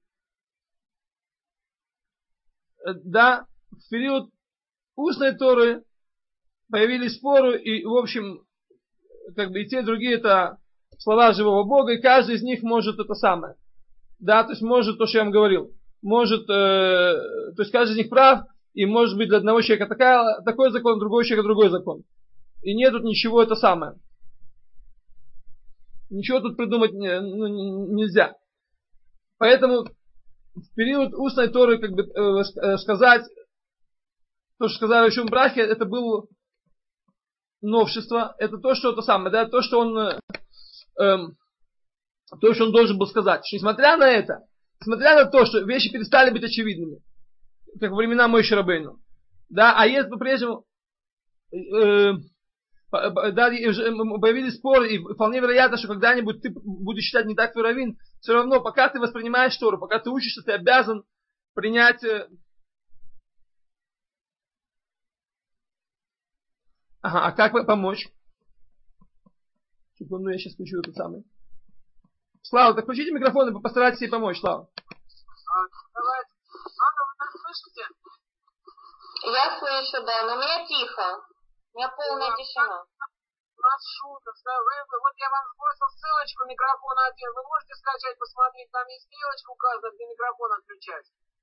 Э, да, в период устной Торы появились споры, и, в общем, как бы и те, и другие это слова живого Бога, и каждый из них может это самое. Да, то есть может то, что я вам говорил. Может, э, то есть каждый из них прав, и может быть для одного человека такая, такой закон, для другого человека другой закон. И нет тут ничего это самое. Ничего тут придумать не, ну, нельзя. Поэтому в период устной Торы, как бы э, сказать, то, что сказал Йошуа бен Прахия, это было новшество, это то, что это самое, да, то, что он э, э, то, что он должен был сказать. Что, несмотря на это, несмотря на то, что вещи перестали быть очевидными, как во времена Моше Рабейну, да, а есть по-прежнему э, да, появились споры, и вполне вероятно, что когда-нибудь ты будешь считать не так твой раввин, все равно, пока ты воспринимаешь Тору, пока ты учишься, ты обязан принять. Ага, а как помочь? Секунду, я сейчас включу этот самый. Слава, так включите микрофон и постарайтесь ей помочь, Слава. Давайте. Ладно, вы нас слышите? Я слышу, да, но у меня тихо. У меня полная тишина. У нас шутка. Вы, вот я вам сбросил ссылочку микрофона один. Вы можете скачать, посмотреть, там есть стрелочка указана, где микрофон отключать.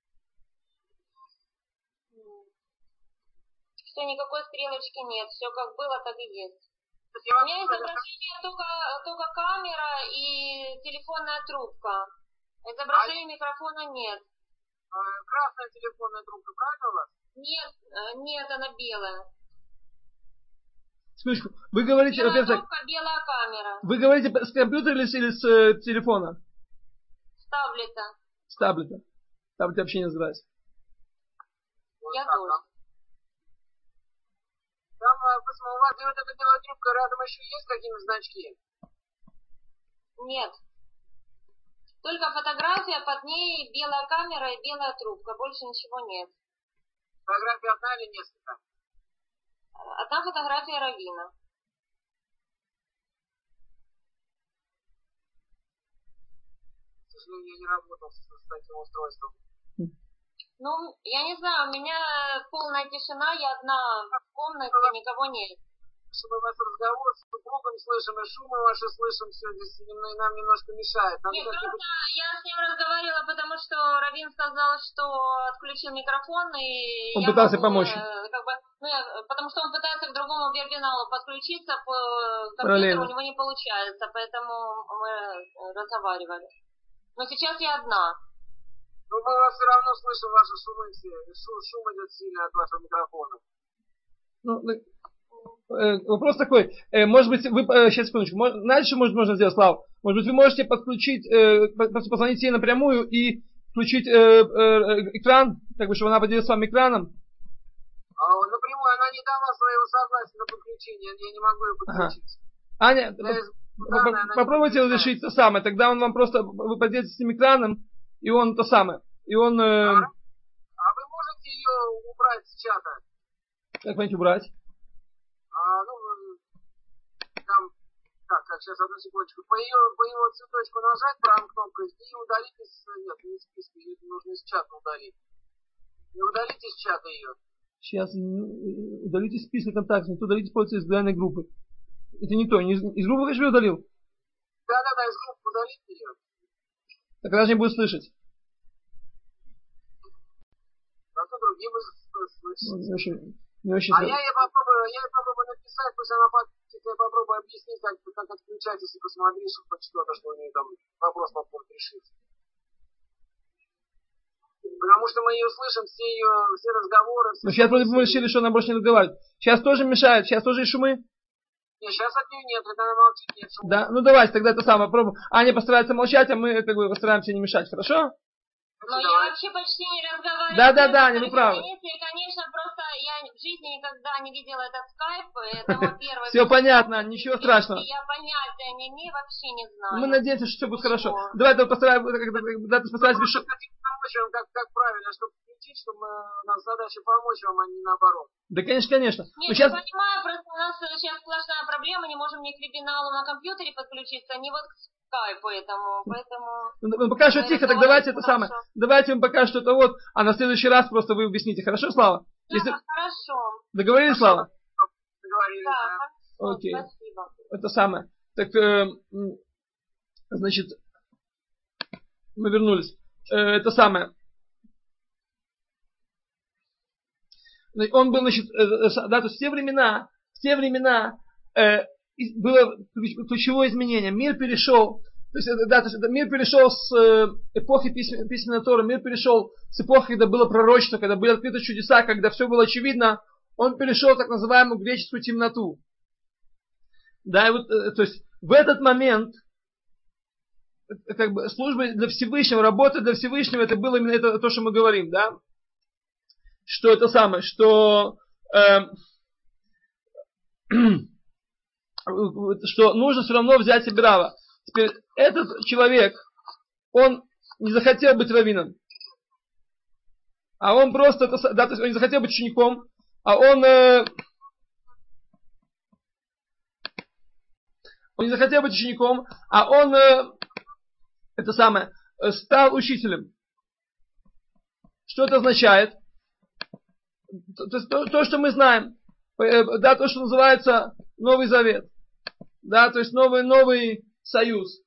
Что никакой стрелочки нет. Все как было, так и есть. У меня изображение только, только камера и телефонная трубка. Изображения а... микрофона нет. А, красная телефонная трубка, правильно у вас? Нет, нет, она белая. Секундочку. Вы говорите... Белая трубка, белая камера. Вы говорите с компьютера или с, или с э, телефона? С таблета. С таблета. Таблет вообще не разбираюсь. Вот Я так, тоже. Да? Там, посмотрим, у вас вот эта белая трубка, рядом еще есть какие-нибудь значки? Нет. Только фотография, под ней белая камера и белая трубка. Больше ничего нет. Фотография одна или несколько? Одна фотография раввина. К сожалению, я не работал с, с таким устройством. Ну, я не знаю, у меня полная тишина, я одна в комнате, никого нет. Чтобы у вас разговор с супругом слышим, и шумы ваши слышим, все здесь нам немножко мешает. Нам Нет, просто быть... я с ним разговаривала, потому что Равин сказал, что отключил микрофон, и он я пытался могу, помочь. Как бы, ну, я, потому что он пытается к другому вербиналу подключиться, по компьютеру у него не получается, поэтому мы разговаривали. Но сейчас я одна. Ну, мы вас все равно слышим, ваши шумы все. Шум, шум идет сильно от вашего микрофона. Ну, э, вопрос такой. Э, может быть, вы... Э, сейчас, секундочку. Мож, знаете, что может, можно сделать, Слава? Может быть, вы можете подключить... Э, позвонить ей напрямую и включить э, э, экран, как бы, чтобы она поделилась с вами экраном. А, напрямую она не дала своего согласия на подключение. Я не могу ее подключить. Ага. Аня, да, попробуйте разрешить то самое. Тогда он вам просто... Вы поделитесь с этим экраном, и он то самое. И он... Э... А, а вы можете ее убрать с чата? Как понять убрать? А, ну, там... Так, так, сейчас, одну секундочку. По ее, по ее цветочку нажать правой кнопкой и удалить из... Нет, не из списка, ее нужно из чата удалить. И удалить из чата ее. Сейчас, удалите из списка контактов, удалите пользователя из данной группы. Это не то, не из, из группы, конечно, удалил? Да-да-да, из группы удалить ее. Так она же не будет слышать. Зато другим слышать. Не очень, не очень а я ей попробую, я ей попробую написать, пусть она я попробую объяснить, как, как отключать, если посмотришь хоть что-то, что у нее там вопрос попробует решить. Потому что мы ее слышим, все ее, все разговоры. Все Но сейчас вроде бы мы решили, что она больше не разговаривает. Сейчас тоже мешает, сейчас тоже и шумы. Нет, сейчас от нее нет, когда она молчит, нет шума. Да, ну давайте тогда это самое попробуем. Аня постарается молчать, а мы как бы постараемся не мешать, хорошо? Но я вообще почти не разговариваю. Да, да, да, Аня, вы правы. И, конечно, просто я в жизни никогда не видела этот скайп, это мой первый. Все понятно, ничего страшного. Я понятия не имею, вообще не знаю. Мы надеемся, что все будет хорошо. Давай, давай постараемся, да, постараемся решить. Помочь вам, как, как правильно, чтобы включить, чтобы у нас задача помочь вам, а не наоборот. Да, конечно, конечно. Нет, сейчас... я понимаю, просто у нас сейчас сплошная проблема, не можем ни к вебиналу на компьютере подключиться, ни вот к скайпу поэтому, поэтому... Ну, пока что тихо, так давайте это самое. Давайте мы пока что это вот, а на следующий раз просто вы объясните. Хорошо, Слава? Да, Если... хорошо. Договорились, Слава? Договорились, да. да. Окей. Спасибо. Это самое. Так, э, значит, мы вернулись. Э, это самое. Он был, значит, э, да, то есть в те времена, в те времена э, было ключевое изменение. Мир перешел, то есть, да, то есть мир перешел с эпохи письмен, письменной Торы, мир перешел с эпохи, когда было пророчество, когда были открыты чудеса, когда все было очевидно, он перешел в так называемую греческую темноту. Да, и вот, то есть в этот момент как бы служба для Всевышнего, работа для Всевышнего, это было именно это, то, что мы говорим, да? Что это самое, что э, что нужно все равно взять себе рава. Теперь этот человек, он не захотел быть раввином, а он просто, да, то есть он не захотел быть учеником, а он, э, он не захотел быть учеником, а он, э, это самое, стал учителем. Что это означает? То, то, то, что мы знаем, да, то, что называется Новый Завет, да, то есть новый, новый союз.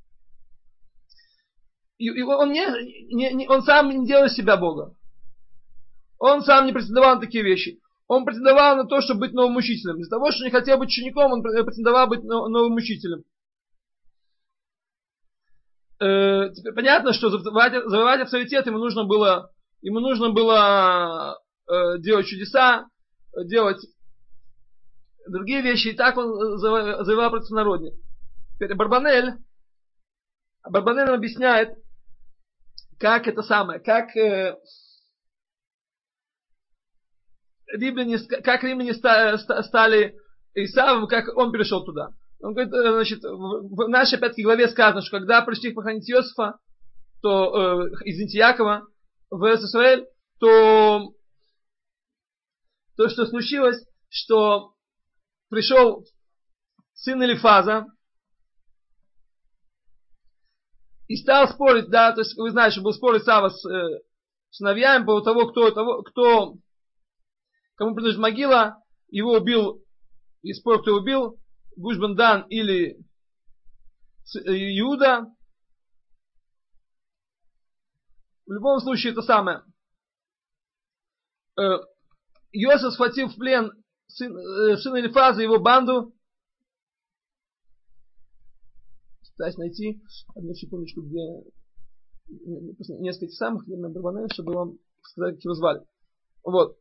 И, и он, не, не, не, он сам не делал себя Богом. Он сам не претендовал на такие вещи. Он претендовал на то, чтобы быть новым учителем. Из-за того, что не хотел быть учеником, он претендовал быть новым учителем. э, теперь понятно, что завоевать, завоевать авторитет ему нужно было, ему нужно было э, делать чудеса, делать другие вещи, и так он завоевал против народа. Теперь Барбанель, Барбанель нам объясняет, как это самое, как э, римляне, как римляне стали Исавом, как он перешел туда. Он говорит, значит, в нашей опять-таки главе сказано, что когда пришли похоронить Иосифа, то, э, извините, Якова, в Эс-Исраэль, то то, что случилось, что пришел сын Элифаза и стал спорить, да, то есть вы знаете, что был спор Исава с э, сыновьями по того, кто, того, кто, кому принадлежит могила, его убил, и спор, кто убил, Гуш бен Дан или Иуда. В любом случае это самое. Иосиф схватил в плен сын, сына Элифаза и его банду. Пытаюсь найти одну секундочку, где несколько самых, где Барбанель, чтобы вам сказать, как его звали. Вот.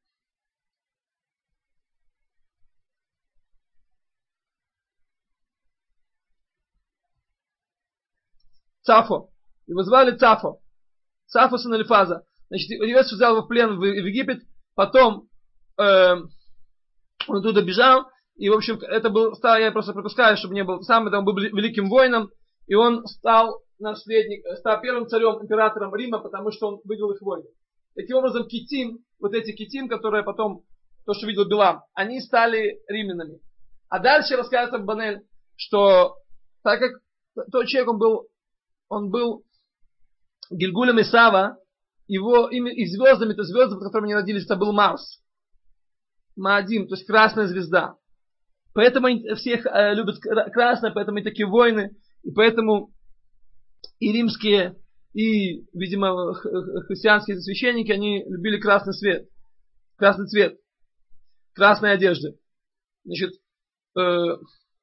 Цафо. Его звали Цафо. Цафо сын Элифаза. Значит, Иосиф взял его в плен в, в Египет. Потом э, он оттуда бежал. И, в общем, это был, стал, я просто пропускаю, чтобы не был сам, это он был великим воином. И он стал наследник, стал первым царем, императором Рима, потому что он выиграл их войны. Таким образом, Китим, вот эти Китим, которые потом, то, что видел Билам, они стали римлянами. А дальше рассказывает Банель, что так как тот человек, он был Он был Гильгулем Исава, его имя и звездами, то звезды, под которыми они родились, это был Марс. Маадим, то есть красная звезда. Поэтому они всех э, любят красное, поэтому и такие войны, и поэтому и римские, и, видимо, христианские священники, они любили красный цвет, красный цвет, красной одежды. Значит, э,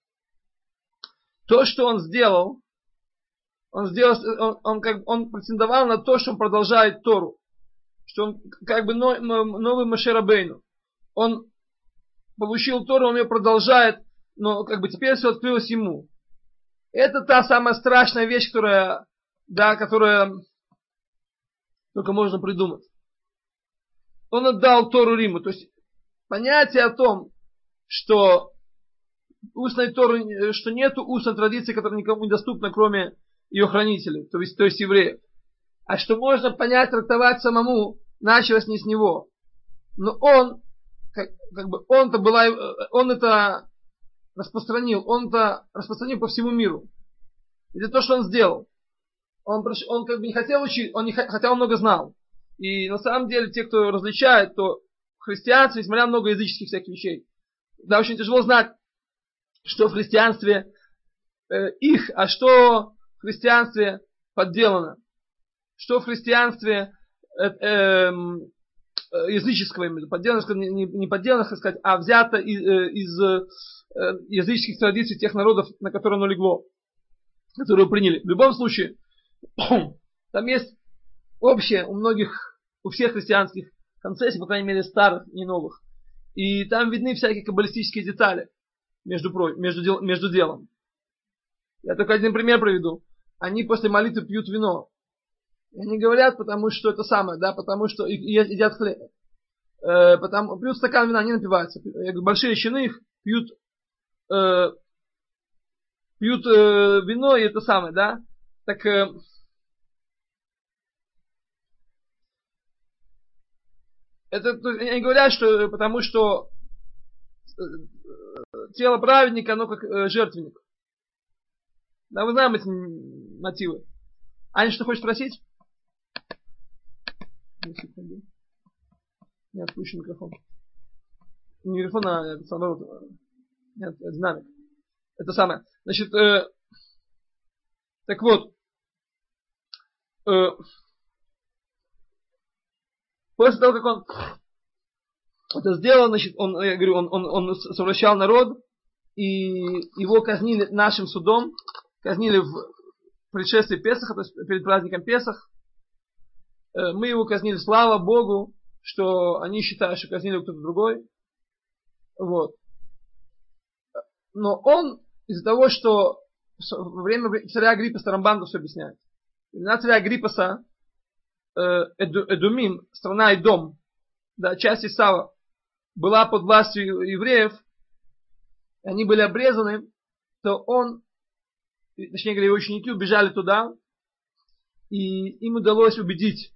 то, что он сделал, Он сделал, он, он, как, он претендовал на то, что он продолжает Тору. Что он как бы новый Моше Рабейну. Он получил Тору, он ее продолжает, но как бы теперь все открылось ему. Это та самая страшная вещь, которая, да, которая только можно придумать. Он отдал Тору Риму. То есть понятие о том, что устной Торы, что нету устной традиции, которая никому не доступна, кроме ее хранителей, то есть, то есть евреев. А что можно понять, трактовать самому, началось не с него. Но он, как, как бы, он-то была, он это распространил, он-то распространил по всему миру. Это то, что он сделал. Он, он как бы не хотел учить, он не, хотя он много знал. И на самом деле, те, кто различает, то в христианстве, несмотря на много языческих всяких вещей, да, очень тяжело знать, что в христианстве э, их, а что в христианстве подделано. Что в христианстве э, э, языческого именно. Подделано, не, не подделано, так сказать, а взято из, из э, языческих традиций тех народов, на которые оно легло. Которые приняли. В любом случае, там есть общее у многих, у всех христианских концессий, по крайней мере старых, не новых. И там видны всякие каббалистические детали между, между, между делом. Я только один пример приведу. Они после молитвы пьют вино. И они говорят, потому что это самое, да, потому что и, и едят хлеб. Э, потому, пьют стакан вина, они напиваются. Я говорю, большие щены их пьют, э, пьют э, вино, и это самое, да. Так э, это, они говорят, что потому что тело праведника, оно как э, жертвенник. Да, мы знаем эти мотивы. Аня, что хочешь спросить? Не отпущу микрофон. Не микрофон, а это наоборот. Нет, это динамик. Это самое. Значит, э, так вот. Э, после того, как он это сделал, значит, он, я говорю, он, он, он совращал народ, и его казнили нашим судом. Казнили в, предшествии Песаха, то есть перед праздником Песах. Мы его казнили, слава Богу, что они считают, что казнили кто-то другой. Вот. Но он из-за того, что во время царя Агриппаса, Рамбан все объясняет. Времена царя Агриппаса, Эду, Эдумим, страна Эдом, да, часть Исава, была под властью евреев, они были обрезаны, то он, точнее говоря, его ученики убежали туда, и им удалось убедить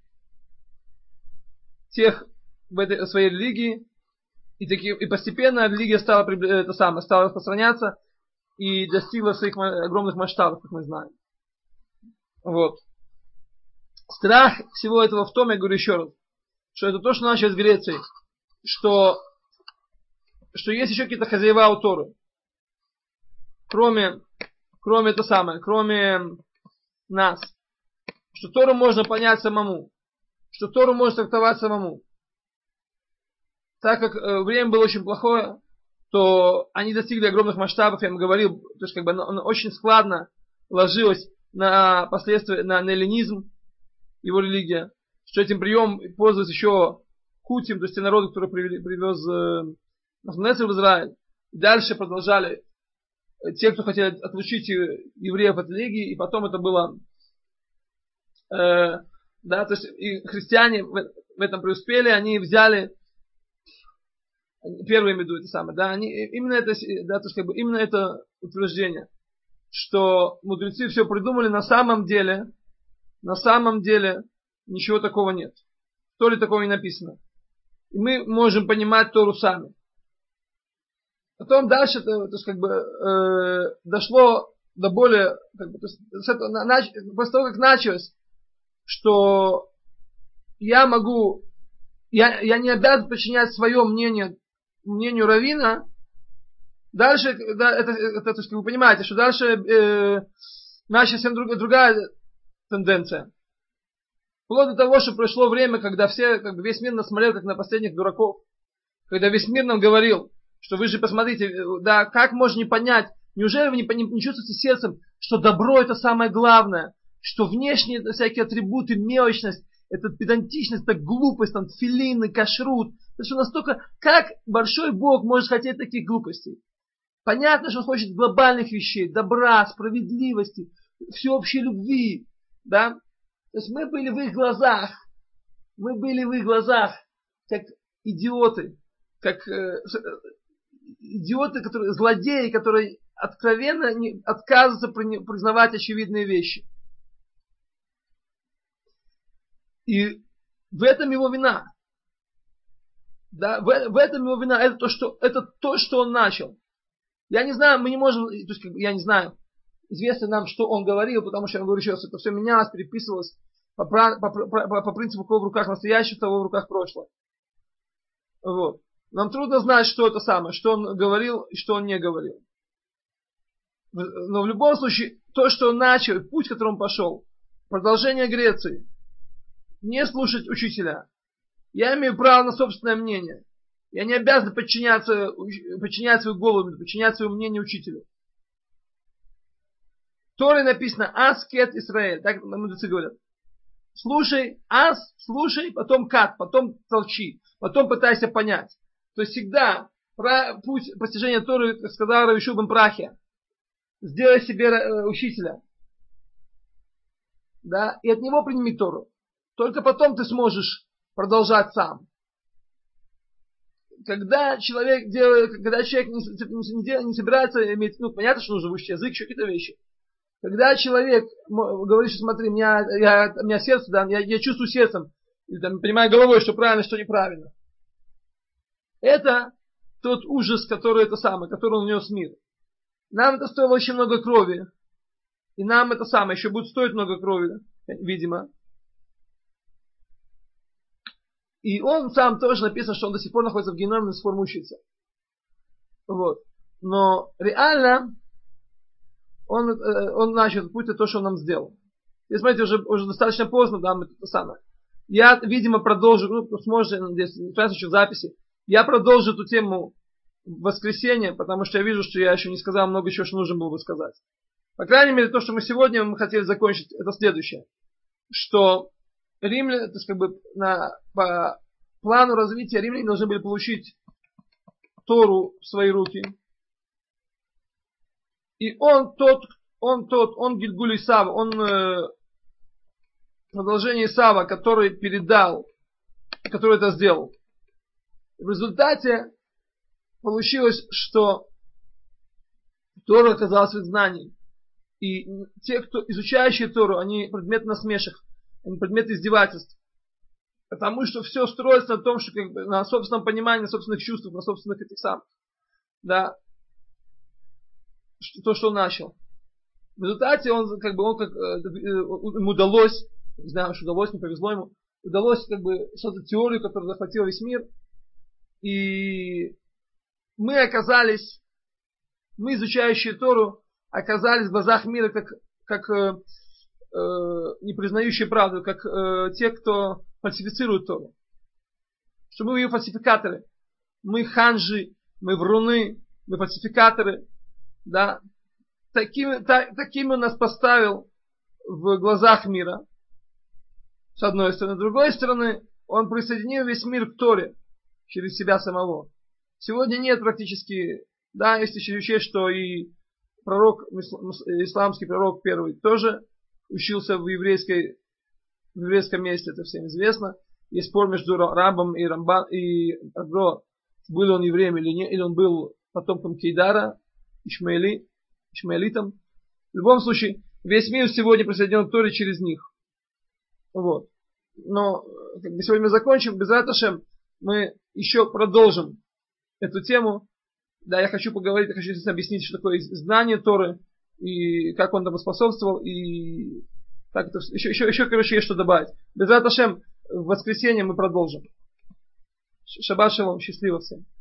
тех в этой в своей религии, и, таки, и постепенно религия стала, это самое, стала распространяться и достигла своих огромных масштабов, как мы знаем. Вот. Страх всего этого в том, я говорю еще раз, что это то, что началось в Греции, что, что есть еще какие-то хозяева у Торы, кроме, кроме это самое, кроме нас, что Тору можно понять самому, что Тору можно трактовать самому. Так как э, время было очень плохое, то они достигли огромных масштабов, я вам говорил, то есть как бы оно, оно очень складно ложилось на последствия, на, на эллинизм, его религия, что этим приемом пользуются еще хутим, то есть те народы, которые привели, привез э, Навуходоносор в Израиль. И дальше продолжали э, те, кто хотели отлучить евреев от религии, и потом это было, э, да, то есть и христиане в, в этом преуспели, они взяли, первые имеют это самое, да, они, именно это, да, то есть как бы именно это утверждение, что мудрецы все придумали, на самом деле, на самом деле ничего такого нет. В Торе такого не написано. И мы можем понимать Тору сами. Потом дальше, то, то есть как бы э, дошло до более, как бы, то есть, с этого, нач, после того, как началось, что я могу, я, я не обязан подчинять свое мнение мнению раввина, дальше, да, это, это, то есть, вы понимаете, что дальше э, началась совсем друг, другая тенденция. Вплоть до того, что прошло время, когда все, как бы весь мир нас смотрел, как на последних дураков. Когда весь мир нам говорил, что вы же посмотрите, да, как можно не понять, неужели вы не, не, не чувствуете сердцем, что добро это самое главное, что внешние всякие атрибуты, мелочность, это педантичность, это глупость, там, тфилин, кашрут, это что настолько, как большой Бог может хотеть таких глупостей? Понятно, что он хочет глобальных вещей, добра, справедливости, всеобщей любви, да? То есть мы были в их глазах, мы были в их глазах, как идиоты, как э, идиоты, которые, злодеи, которые откровенно не, отказываются признавать очевидные вещи. И в этом его вина. Да, в, в этом его вина. Это то, что, это то, что он начал. Я не знаю, мы не можем, то есть, я не знаю, известно нам, что он говорил, потому что я говорю сейчас, это все менялось, переписывалось по, по, по, по, по принципу, кого в руках настоящее, того в руках прошлое. Вот. Нам трудно знать, что это самое, что он говорил и что он не говорил. Но в любом случае, то, что он начал, путь, которым он пошел, продолжение Греции, не слушать учителя. Я имею право на собственное мнение. Я не обязан подчиняться, подчинять свою голову, подчинять свое мнение учителю. В Торе написано «Ас кет Исраэль». Так мудрецы говорят. Слушай, ас, слушай, потом кат, потом толчи, потом пытайся понять. То есть всегда путь постижения Торы, как сказал Рав Йешуа бен Прахия, сделай себе учителя. Да, и от него прими Тору. Только потом ты сможешь продолжать сам. Когда человек делает, когда человек не, не, не собирается иметь, ну понятно, что нужно выучить язык, еще какие-то вещи. Когда человек говорит, что смотри, у меня, я, у меня сердце, да, я, я чувствую сердцем, или там, понимаю головой, что правильно, что неправильно. Это тот ужас, который это самое, который он нес в мир. Нам это стоило очень много крови. И нам это самое еще будет стоить много крови, видимо. И он сам тоже написано, что он до сих пор находится в геноме, до сих пор мучается. Вот. Но реально он, он начал путь, это то, что он нам сделал. И смотрите, уже, уже достаточно поздно, да, мы это самое. Я, видимо, продолжу, ну, сможете, надеюсь, в записи, я продолжу эту тему в воскресенье, потому что я вижу, что я еще не сказал много еще, что нужно было бы сказать. По крайней мере, то, что мы сегодня мы хотели закончить, это следующее. Что римляне, то есть как бы на, по плану развития римляне должны были получить Тору в свои руки. И он тот, он тот, он Гильгуль Исав, он э, продолжение Исава, который передал, который это сделал. В результате получилось, что Тора оказалась в их знании. И те, кто изучающие Тору, они предмет насмешек, они предмет издевательств. Потому что все строится на том, что как бы, на собственном понимании, на собственных чувствах, на собственных этих самых. Да. Что, то, что он начал. В результате он, как бы, он, как, ему удалось, не знаю, что удалось, не повезло ему, удалось как бы создать теорию, которая захватила весь мир. И мы оказались, мы, изучающие Тору, оказались в глазах мира как, как э, э, не признающие правду, как э, те, кто фальсифицирует Тору. Что мы ее фальсификаторы. Мы ханжи, мы вруны, мы фальсификаторы. Да? Такими, та, такими он нас поставил в глазах мира. С одной стороны. С другой стороны, он присоединил весь мир к Торе через себя самого. Сегодня нет практически, да, если еще учесть, что и пророк, исламский пророк первый тоже учился в, еврейской, в еврейском месте, это всем известно. Есть спор между Рамбом и Рамбан и Агро, был он евреем или нет, или он был потомком Кейдара, Ишмаэли, Ишмаэлитом. В любом случае, весь мир сегодня присоединен к Торе через них. Вот. Но как бы сегодня мы закончим. Без Раташем мы еще продолжим эту тему. Да, я хочу поговорить, я хочу объяснить, что такое знание Торы и как он тому способствовал, и так это еще, еще, еще, короче, есть что добавить. Без Раташем в воскресенье мы продолжим. Шаббат шалом, счастливо всем.